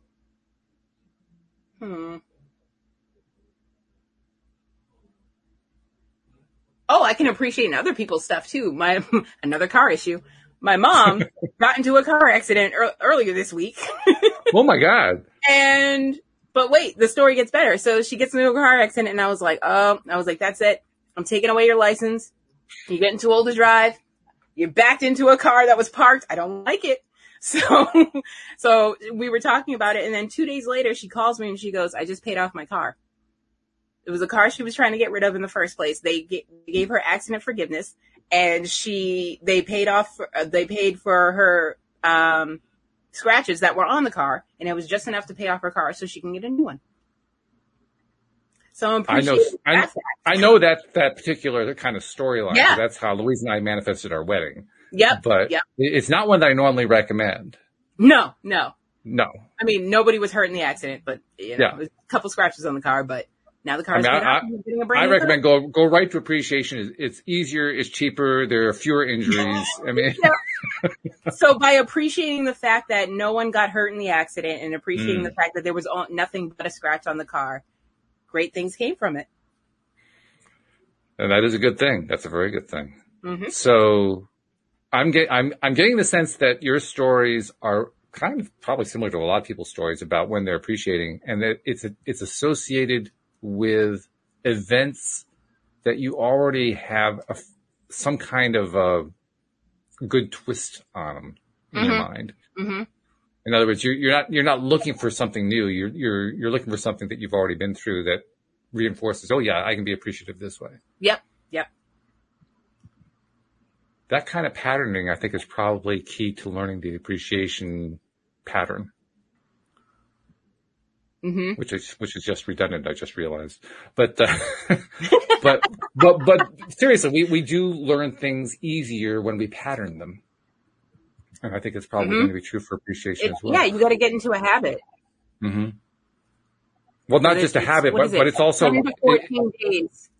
Hmm. Oh, I can appreciate other people's stuff too. My another car issue. My mom got into a car accident ear- earlier this week. Oh my God. And, but wait, the story gets better. So she gets into a car accident and I was like, oh, I was like, that's it. I'm taking away your license. You're getting too old to drive. You backed into a car that was parked. I don't like it. So, so we were talking about it. And then two days later, she calls me and she goes, I just paid off my car. It was a car she was trying to get rid of in the first place. They g- gave her accident forgiveness and she, they paid off, uh, they paid for her, um, scratches that were on the car, and it was just enough to pay off her car so she can get a new one. So I'm I know, I, that I know that, that particular kind of storyline. Yeah. That's how Louise and I manifested our wedding. Yep. But Yep. it's not one that I normally recommend. No, no. No. I mean, nobody was hurt in the accident, but you know, Yeah. there's a couple scratches on the car, but now the car I is mean, paid I- off and you're getting a brand I new recommend car. go, go right to appreciation. It's, it's easier. It's cheaper. There are fewer injuries. I mean, So by appreciating the fact that no one got hurt in the accident and appreciating Mm. the fact that there was all, nothing but a scratch on the car, great things came from it. and that is a good thing. That's a very good thing. Mm-hmm. So I'm get, I'm, I'm getting the sense that your stories are kind of probably similar to a lot of people's stories about when they're appreciating, and that it's, a, it's associated with events that you already have a, some kind of a good twist on them in your Mm-hmm. mind. Mm-hmm. In other words, you're, you're not, you're not looking for something new. You're, you're, you're looking for something that you've already been through that reinforces, oh yeah, I can be appreciative this way. Yep. Yep. That kind of patterning, I think, is probably key to learning the appreciation pattern, Mm-hmm. which is, which is just redundant. I just realized, but, uh, but, but, but seriously, we, we do learn things easier when we pattern them. And I think it's probably Mhm. going to be true for appreciation It, as well. yeah, you got to get into a habit. hmm Well, not But just a it's- habit, what but, is it? but it's also, seven to fourteen days.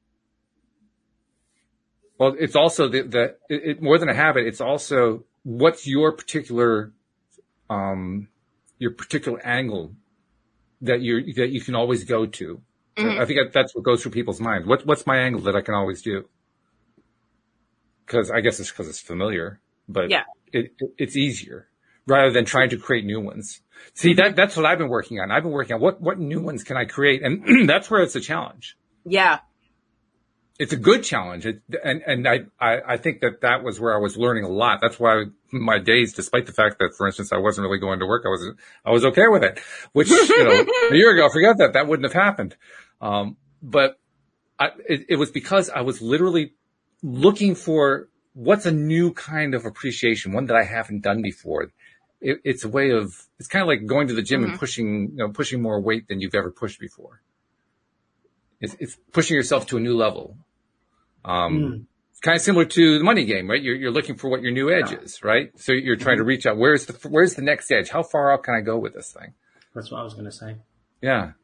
well, it's also the, the it, it, more than a habit. It's also what's your particular, um, your particular angle that you that you can always go to. Mhm. I think that that's what goes through people's minds. What what's my angle that I can always do? Because I guess it's because it's familiar, but Yeah. it, it it's easier rather than trying to create new ones. See, that that's what I've been working on. I've been working on what what new ones can I create, and that's where it's a challenge. Yeah. It's a good challenge. It, and, and I, I, I think that that was where I was learning a lot. That's why my days, despite the fact that, for instance, I wasn't really going to work, I was, I was okay with it, which, you know, a year ago, forget that, that wouldn't have happened. Um, but I, it, it was because I was literally looking for what's a new kind of appreciation, one that I haven't done before. It, it's a way of, it's kind of like going to the gym Mhm. and pushing, you know, pushing more weight than you've ever pushed before. It's, it's pushing yourself to a new level. Um, Mm. It's kind of similar to the money game, right? You're, you're looking for what your new edge is, right? So you're trying to reach out. Where's the, where's the next edge? How far out can I go with this thing? That's what I was going to say. Yeah.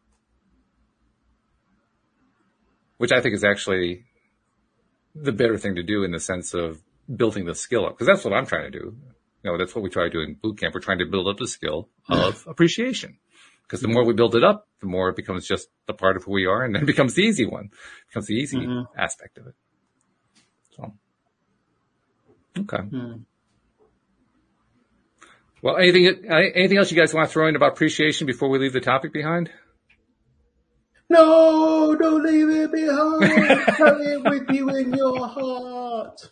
Which I think is actually the better thing to do in the sense of building the skill up. Cause that's what I'm trying to do. You know, that's what we try to do in boot camp. We're trying to build up the skill of appreciation. Because the more we build it up, the more it becomes just a part of who we are, and then it becomes the easy one. It becomes the easy Mhm. aspect of it. So, okay. Mm. Well, anything anything else you guys want to throw in about appreciation before we leave the topic behind? No, don't leave it behind. Carry it with you in your heart.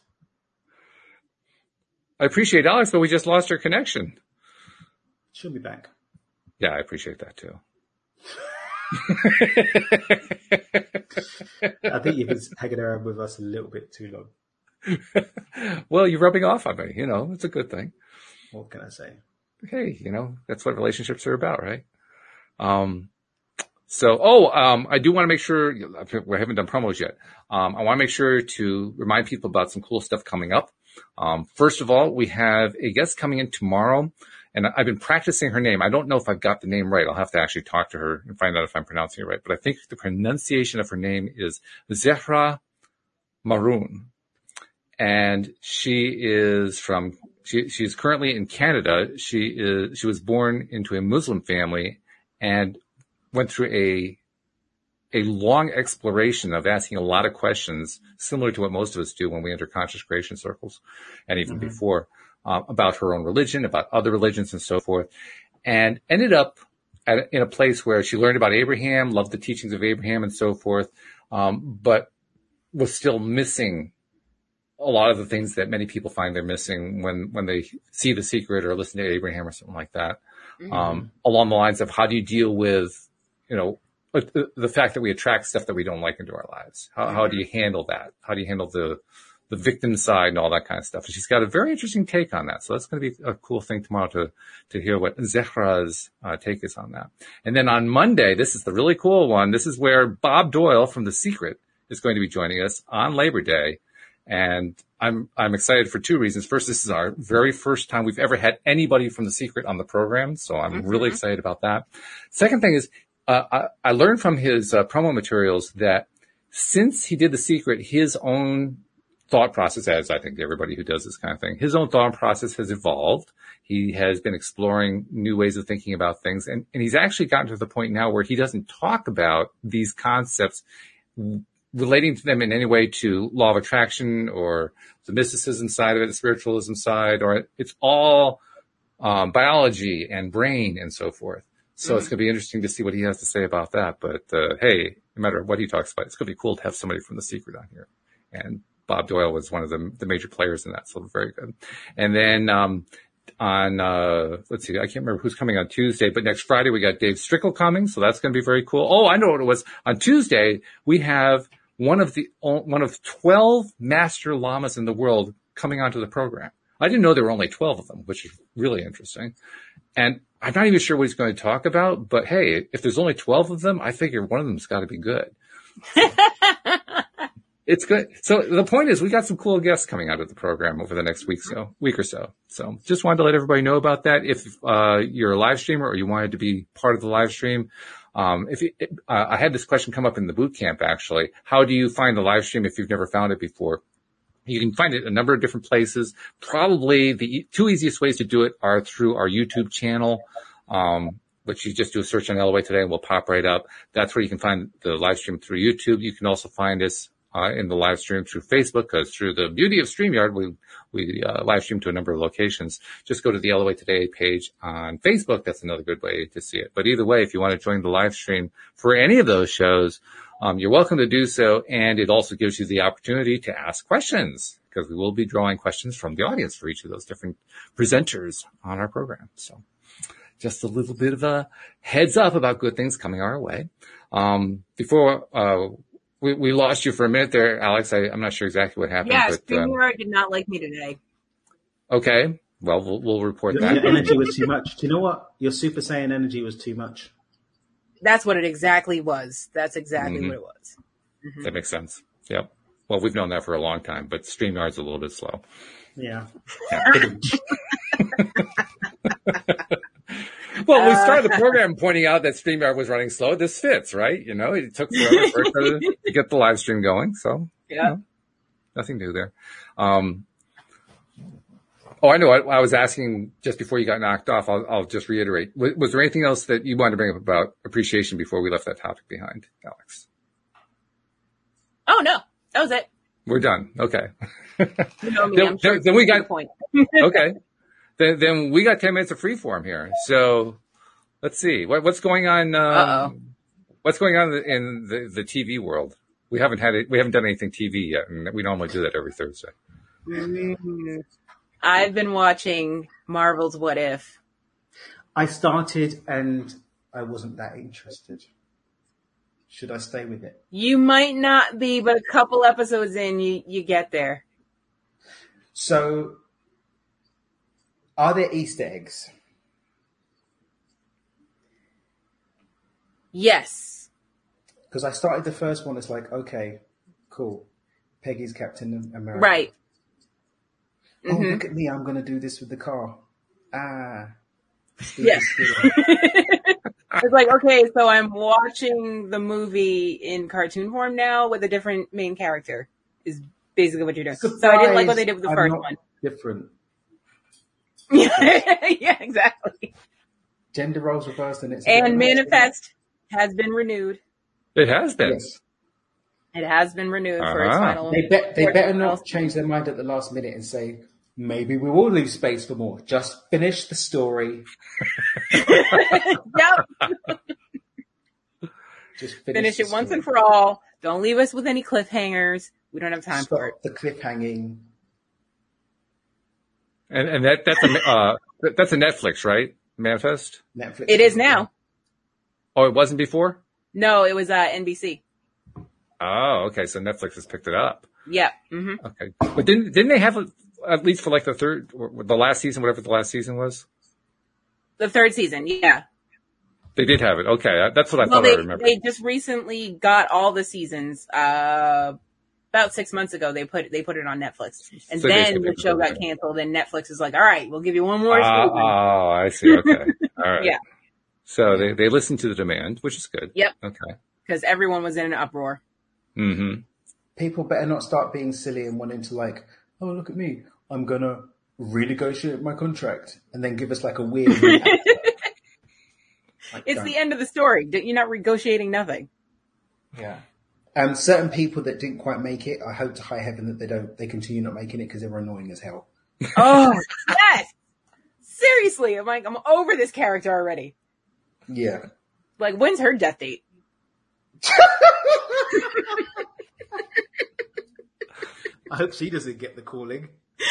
I appreciate Alex, but we just lost our connection. She'll be back. Yeah, I appreciate that too. I think you've been hanging around with us a little bit too long. Well, you're rubbing off on me. You know, it's a good thing. What can I say? Hey, you know, that's what relationships are about, right? Um, so, oh, um, I do want to make sure, we haven't done promos yet. Um, I want to make sure to remind people about some cool stuff coming up. Um, first of all, we have a guest coming in tomorrow, and I've been practicing her name. I don't know if I've got the name right. I'll have to actually talk to her and find out if I'm pronouncing it right. But I think the pronunciation of her name is Zehra Maroun. And she is from, she, she's currently in Canada. She is, she was born into a Muslim family and went through a, a long exploration of asking a lot of questions, similar to what most of us do when we enter conscious creation circles, and even mm-hmm. before, uh, about her own religion, about other religions, and so forth, and ended up at, in a place where she learned about Abraham, loved the teachings of Abraham, and so forth, um, but was still missing a lot of the things that many people find they're missing when, when they see The Secret or listen to Abraham or something like that, mm-hmm. um, along the lines of how do you deal with, you know, the, the fact that we attract stuff that we don't like into our lives. How, how do you handle that? How do you handle the, the victim side and all that kind of stuff? And she's got a very interesting take on that. So that's going to be a cool thing tomorrow to, to hear what Zehra's uh, take is on that. And then on Monday, this is the really cool one. This is where Bob Doyle from The Secret is going to be joining us on Labor Day. And I'm, I'm excited for two reasons. First, this is our very first time we've ever had anybody from The Secret on the program. So I'm mm-hmm. really excited about that. Second thing is, Uh, I, I learned from his uh, promo materials that since he did The Secret, his own thought process, as I think everybody who does this kind of thing, his own thought process has evolved. He has been exploring new ways of thinking about things. And, and he's actually gotten to the point now where he doesn't talk about these concepts relating to them in any way to law of attraction or the mysticism side of it, the spiritualism side, or it's all um, biology and brain and so forth. So mm-hmm. it's going to be interesting to see what he has to say about that. But, uh, hey, no matter what he talks about, it's going to be cool to have somebody from The Secret on here. And Bob Doyle was one of the, the major players in that. So very good. And then, um, on, uh, let's see, I can't remember who's coming on Tuesday, but next Friday we got Dave Strickle coming. So that's going to be very cool. Oh, I know what it was. On Tuesday, we have one of the, one of twelve master lamas in the world coming onto the program. I didn't know there were only twelve of them, which is really interesting. And I'm not even sure what he's going to talk about, but hey, if there's only twelve of them, I figure one of them's got to be good. It's good. So the point is we got some cool guests coming out of the program over the next week, so week or so. So just wanted to let everybody know about that. If, uh, you're a live streamer or you wanted to be part of the live stream, um, if you, uh, I had this question come up in the boot camp, actually. How do you find the live stream if you've never found it before? You can find it a number of different places. Probably the two easiest ways to do it are through our YouTube channel, um, which you just do a search on L O A Today and we'll pop right up. That's where you can find the live stream through YouTube. You can also find us uh, in the live stream through Facebook, because through the beauty of StreamYard, we we uh, live stream to a number of locations. Just go to the L O A Today page on Facebook. That's another good way to see it. But either way, if you want to join the live stream for any of those shows, Um, you're welcome to do so, and it also gives you the opportunity to ask questions, because we will be drawing questions from the audience for each of those different presenters on our program. So just a little bit of a heads up about good things coming our way. Um, before uh, we, we lost you for a minute there, Alex. I, I'm not sure exactly what happened. Yes, but um, StreamYard did not like me today. Okay, well, we'll, we'll report your, that. Your energy was too much. Do you know what? Your Super Saiyan energy was too much. That's what it exactly was. That's exactly mm-hmm. what it was. Mm-hmm. That makes sense. Yep. Well, we've known that for a long time, but StreamYard's a little bit slow. Yeah. yeah. Well, we started the program pointing out that StreamYard was running slow. This fits, right? You know, it took forever for it to, to get the live stream going. So, yeah, you know, nothing new there. Um, Oh, I know. I, I was asking just before you got knocked off. I'll, I'll just reiterate. Was, was there anything else that you wanted to bring up about appreciation before we left that topic behind, Alex? Oh, no. That was it. We're done. Okay. You know me, then, I'm sure then we got, point. okay. Then, then we got ten minutes of freeform here. So let's see. What, what's going on? Um, what's going on in the, the T V world? We haven't had it. We haven't done anything T V yet. And we normally do that every Thursday. Mm-hmm. I've been watching Marvel's What If. I started and I wasn't that interested. Should I stay with it? You might not be, but a couple episodes in, you, you get there. So, are there Easter eggs? Yes. Because I started the first one, it's like, okay, cool. Peggy's Captain America. Right. Oh, Mm-hmm. look at me, I'm going to do this with the car. Ah. Yeah. It's like, okay, so I'm watching the movie in cartoon form now with a different main character, is basically what you're doing. Surprise, so I didn't like what they did with the I'm first not one. Different. Yeah, exactly. Gender roles reversed and it's... And Manifest has been renewed. It has been. Yes. It has been renewed for its Uh-huh. final. They, be- they for its better final- not change their mind at the last minute and say, maybe we will leave space for more. Just finish the story. Yep. Just finish, Finish the it once story. and for all. Don't leave us with any cliffhangers. We don't have time Stop for it. the cliffhanging. And and that that's a uh, that's a Netflix, right? Manifest. Netflix. It is now. Oh, it wasn't before. No, it was uh, N B C. Oh, okay. So Netflix has picked it up. Yep. hmm Okay, but didn't didn't they have a, at least for like the third, or the last season, whatever the last season was? The third season, yeah. They did have it. Okay, that's what I Well, thought I they remember. they just recently got all the seasons. Uh, about six months ago, they put they put it on Netflix, and So they then said they the show put it got on. canceled. And Netflix is like, "All right, we'll give you one more Ah, season." oh, I see. Okay, all right. Yeah. So they they listened to the demand, which is good. Yep. Okay. Because everyone was in an uproar. Mm-hmm. People better not start being silly and wanting to like, oh, look at me. I'm going to renegotiate my contract and then give us like a weird... like, It's don't. the end of the story. You're not negotiating nothing. Yeah. And certain people that didn't quite make it, I hope to high heaven that they don't, they continue not making it because they're annoying as hell. Oh, yes. Seriously, I'm like, I'm over this character already. Yeah. Like, when's her death date? I hope she doesn't get the calling.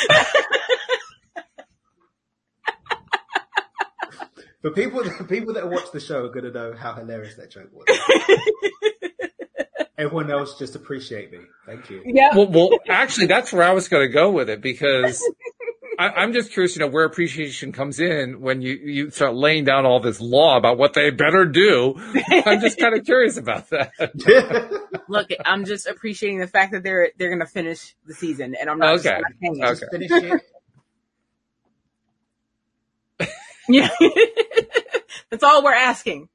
But people, people that watch the show are going to know how hilarious that joke was. Everyone else just appreciate me. Thank you. Yeah. Well, well, actually, that's where I was going to go with it because I, I'm just curious, you know, where appreciation comes in when you, you start laying down all this law about what they better do. I'm just kind of curious about that. Look, I'm just appreciating the fact that they're they're gonna finish the season, and I'm not Okay. just hanging. Okay. Just finish it. Yeah, that's all we're asking.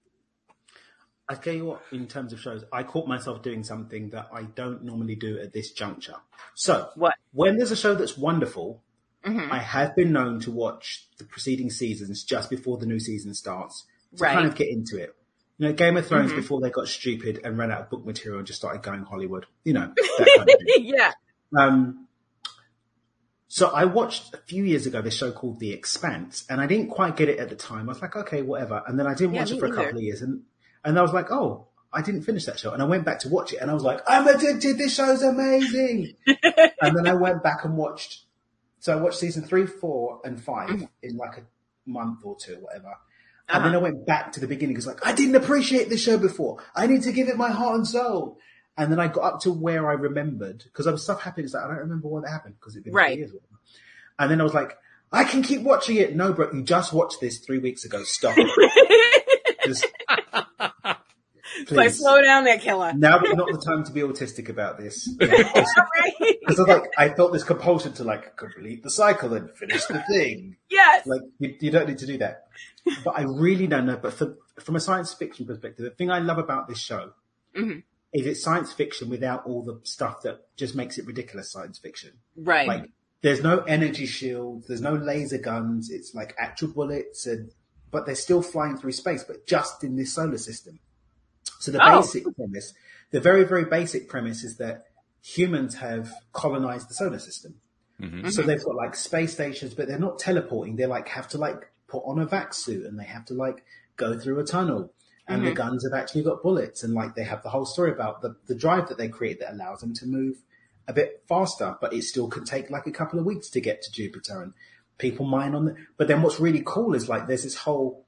I tell you what, in terms of shows, I caught myself doing something that I don't normally do at this juncture. So, What? when there's a show that's wonderful, Mm-hmm. I have been known to watch the preceding seasons just before the new season starts to Right. kind of get into it. You know, Game of Thrones Mhm. before they got stupid and ran out of book material and just started going Hollywood. You know, that kind of thing. Yeah. Um, so I watched a few years ago this show called The Expanse, and I didn't quite get it at the time. I was like, okay, whatever. And then I didn't Yeah, watch me it for a neither. couple of years, and and I was like, oh, I didn't finish that show. And I went back to watch it, and I was like, I'm addicted. This show's amazing. And then I went back and watched. So I watched season three, four, and five in like a month or two, whatever. And then I went back to the beginning because like, I didn't appreciate this show before. I need to give it my heart and soul. And then I got up to where I remembered because I was stuff happened. It's like, I don't remember what happened because it'd been Right. three years. Or whatever. And then I was like, I can keep watching it. No, bro, you just watched this three weeks ago. Stop. Just, It's like, please. slow down there, killer. Now is not the time to be autistic about this. Right? Because I was like, I felt this compulsion to like complete the cycle and finish the thing. Yes. Like, you, you don't need to do that. But I really don't know. But for, from a science fiction perspective, the thing I love about this show Mhm. is it's science fiction without all the stuff that just makes it ridiculous science fiction. Right. Like, there's no energy shields, there's no laser guns, it's like actual bullets, and but they're still flying through space, but just in this solar system. So the Oh. basic premise, the very, very basic premise is that humans have colonized the solar system. Mhm. So they've got like space stations, but they're not teleporting. They like have to like put on a vac suit and they have to like go through a tunnel. And the Mhm. guns have actually got bullets. And like they have the whole story about the, the drive that they create that allows them to move a bit faster, but it still can take like a couple of weeks to get to Jupiter. And people mine on the, but then what's really cool is like there's this whole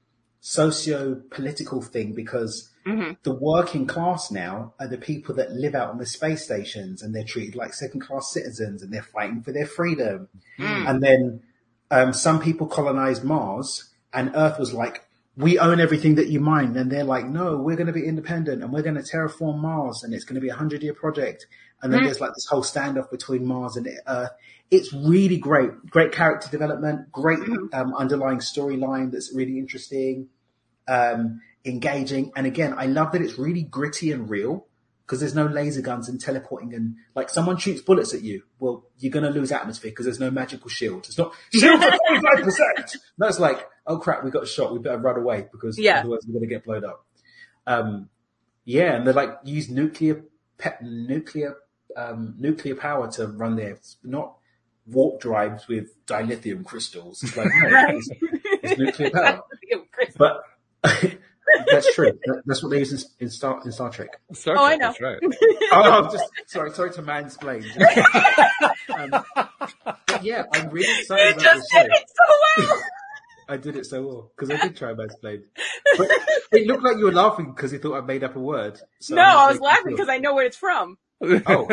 socio-political thing because Mm-hmm. the working class now are the people that live out on the space stations and they're treated like second-class citizens and they're fighting for their freedom. Mm. And then um, some people colonized Mars and Earth was like, we own everything that you mine. And they're like, no, we're going to be independent and we're going to terraform Mars and it's going to be a hundred-year project. And then Mm. there's like this whole standoff between Mars and Earth. It's really great. Great character development, great um, underlying storyline that's really interesting. Um, engaging. And again, I love that it's really gritty and real because there's no laser guns and teleporting and like someone shoots bullets at you. Well, you're going to lose atmosphere because there's no magical shield. It's not shield for twenty-five percent. No, it's like, oh crap, we got shot. We better run away because Yeah. otherwise we're going to get blown up. Um, yeah. And they like use nuclear, pe- nuclear, um, nuclear power to run there. It's not warp drives with dilithium crystals. It's like, no, Right. it's, it's nuclear power. But that's true. That- That's what they use in, in Star in Star Trek. Star Oh, I Trek, know. That's right. Oh, I'm just sorry, sorry to mansplain. um, but yeah, I'm really excited You about just this show. did it so well. I did it so well because I did try and mansplain. But it looked like you were laughing because you thought I made up a word. So No, I'm I was making laughing sure. because I know where it's from. Oh,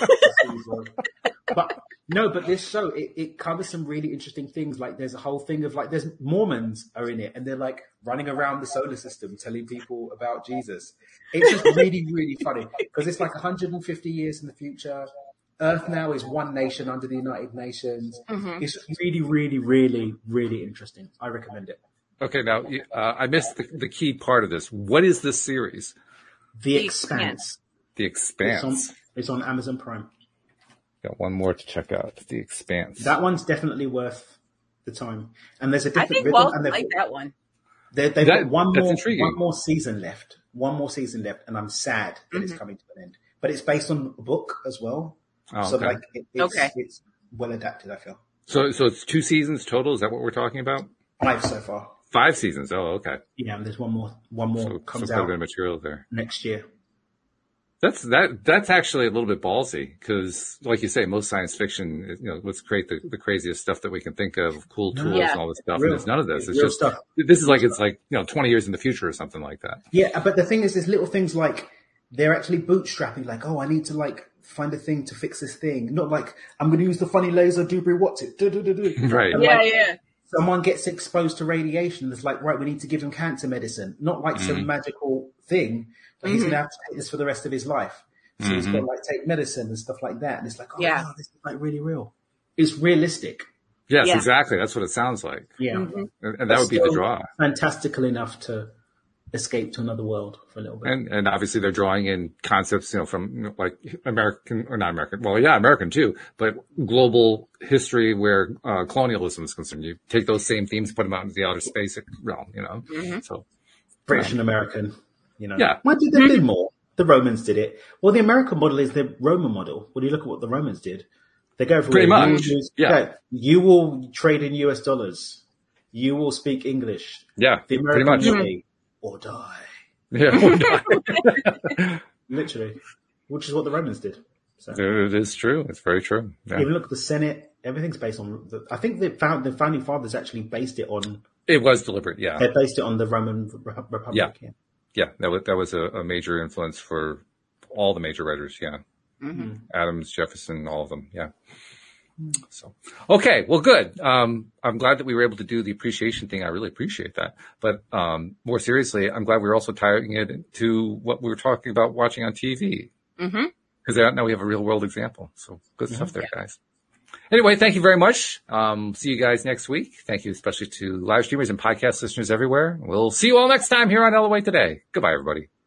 but no, but this show it, it covers some really interesting things. Like there's a whole thing of like there's Mormons are in it, and they're like running around the solar system telling people about Jesus. It's just really, really funny because it's like one hundred fifty years in the future. Earth now is one nation under the United Nations. Mhm. It's really, really, really, really interesting. I recommend it. Okay, now you- uh, I missed the, the key part of this. What is this series? The The Expanse. The It's on, Expanse. it's on Amazon Prime. Got one more to check out. The Expanse. That one's definitely worth the time. And there's a I different think rhythm. Walt and would they've, like that one. they, they've That- got one that's more, intriguing. one more season left. One more season left, and I'm sad that Mm-hmm. it's coming to an end. But it's based on a book as well, Oh, so okay. like it, it's, Okay. it's well adapted. I feel So, so it's two seasons total. Is that what we're talking about? five so far. Five seasons. Oh, okay. Yeah, and there's one more. One more So, comes so quite a out bit of material there. next year. That's that. That's actually a little bit ballsy because, like you say, most science fiction, is, you know, let's create the, the craziest stuff that we can think of, cool tools Yeah. and all this stuff. Real- and it's none of this. It's real just stuff. this is like it's like you know, twenty years in the future or something like that. Yeah, but the thing is, there's little things like they're actually bootstrapping. Like, oh, I need to like find a thing to fix this thing. Not like I'm going to use the funny laser. Dubry, what's it? Do, do, do, do. Right. And, Yeah, like, yeah. someone gets exposed to radiation. It's like, right, we need to give him cancer medicine. Not like Mm-hmm. some magical thing, but he's Mhm. going to have to take this for the rest of his life. So he's Mhm. got to like take medicine and stuff like that. And it's like, oh, Yeah. wow, this is like really real. It's realistic. Yes, Yeah. exactly. That's what it sounds like, Yeah. Mhm. and, and that would be the Still draw. Fantastical enough to escape to another world for a little bit. And and obviously they're drawing in concepts, you know, from you know, like American or not American. Well, yeah, American too, but global history where uh, colonialism is concerned. You take those same themes, put them out into the outer space realm, you know. Mhm. So British and American, you know. Yeah. Why did they do more? The Romans did it. Well, the American model is the Roman model. When you look at what the Romans did, they go for Pretty you much, will use- yeah. You will trade in U S dollars. You will speak English. yeah, The pretty American much. way or die. Yeah, Literally, which is what the Romans did. So it is true. It's very true. Yeah. even look at the Senate. Everything's based on. The, I think the, found, the founding fathers actually based it on. It was deliberate. Yeah. They based it on the Roman Re- Republic. Yeah. Yeah. Yeah, that was that was a, a major influence for all the major writers. Yeah, Mhm. Adams, Jefferson, all of them. Yeah. So okay, well, good. Um, I'm glad that we were able to do the appreciation thing. I really appreciate that. But um, more seriously, I'm glad we were also tying it to what we were talking about watching on T V Mhm. because now we have a real world example. So good stuff there, guys. Anyway, thank you very much. Um, see you guys next week. Thank you especially to live streamers and podcast listeners everywhere. We'll see you all next time here on L O A Today. Goodbye, everybody.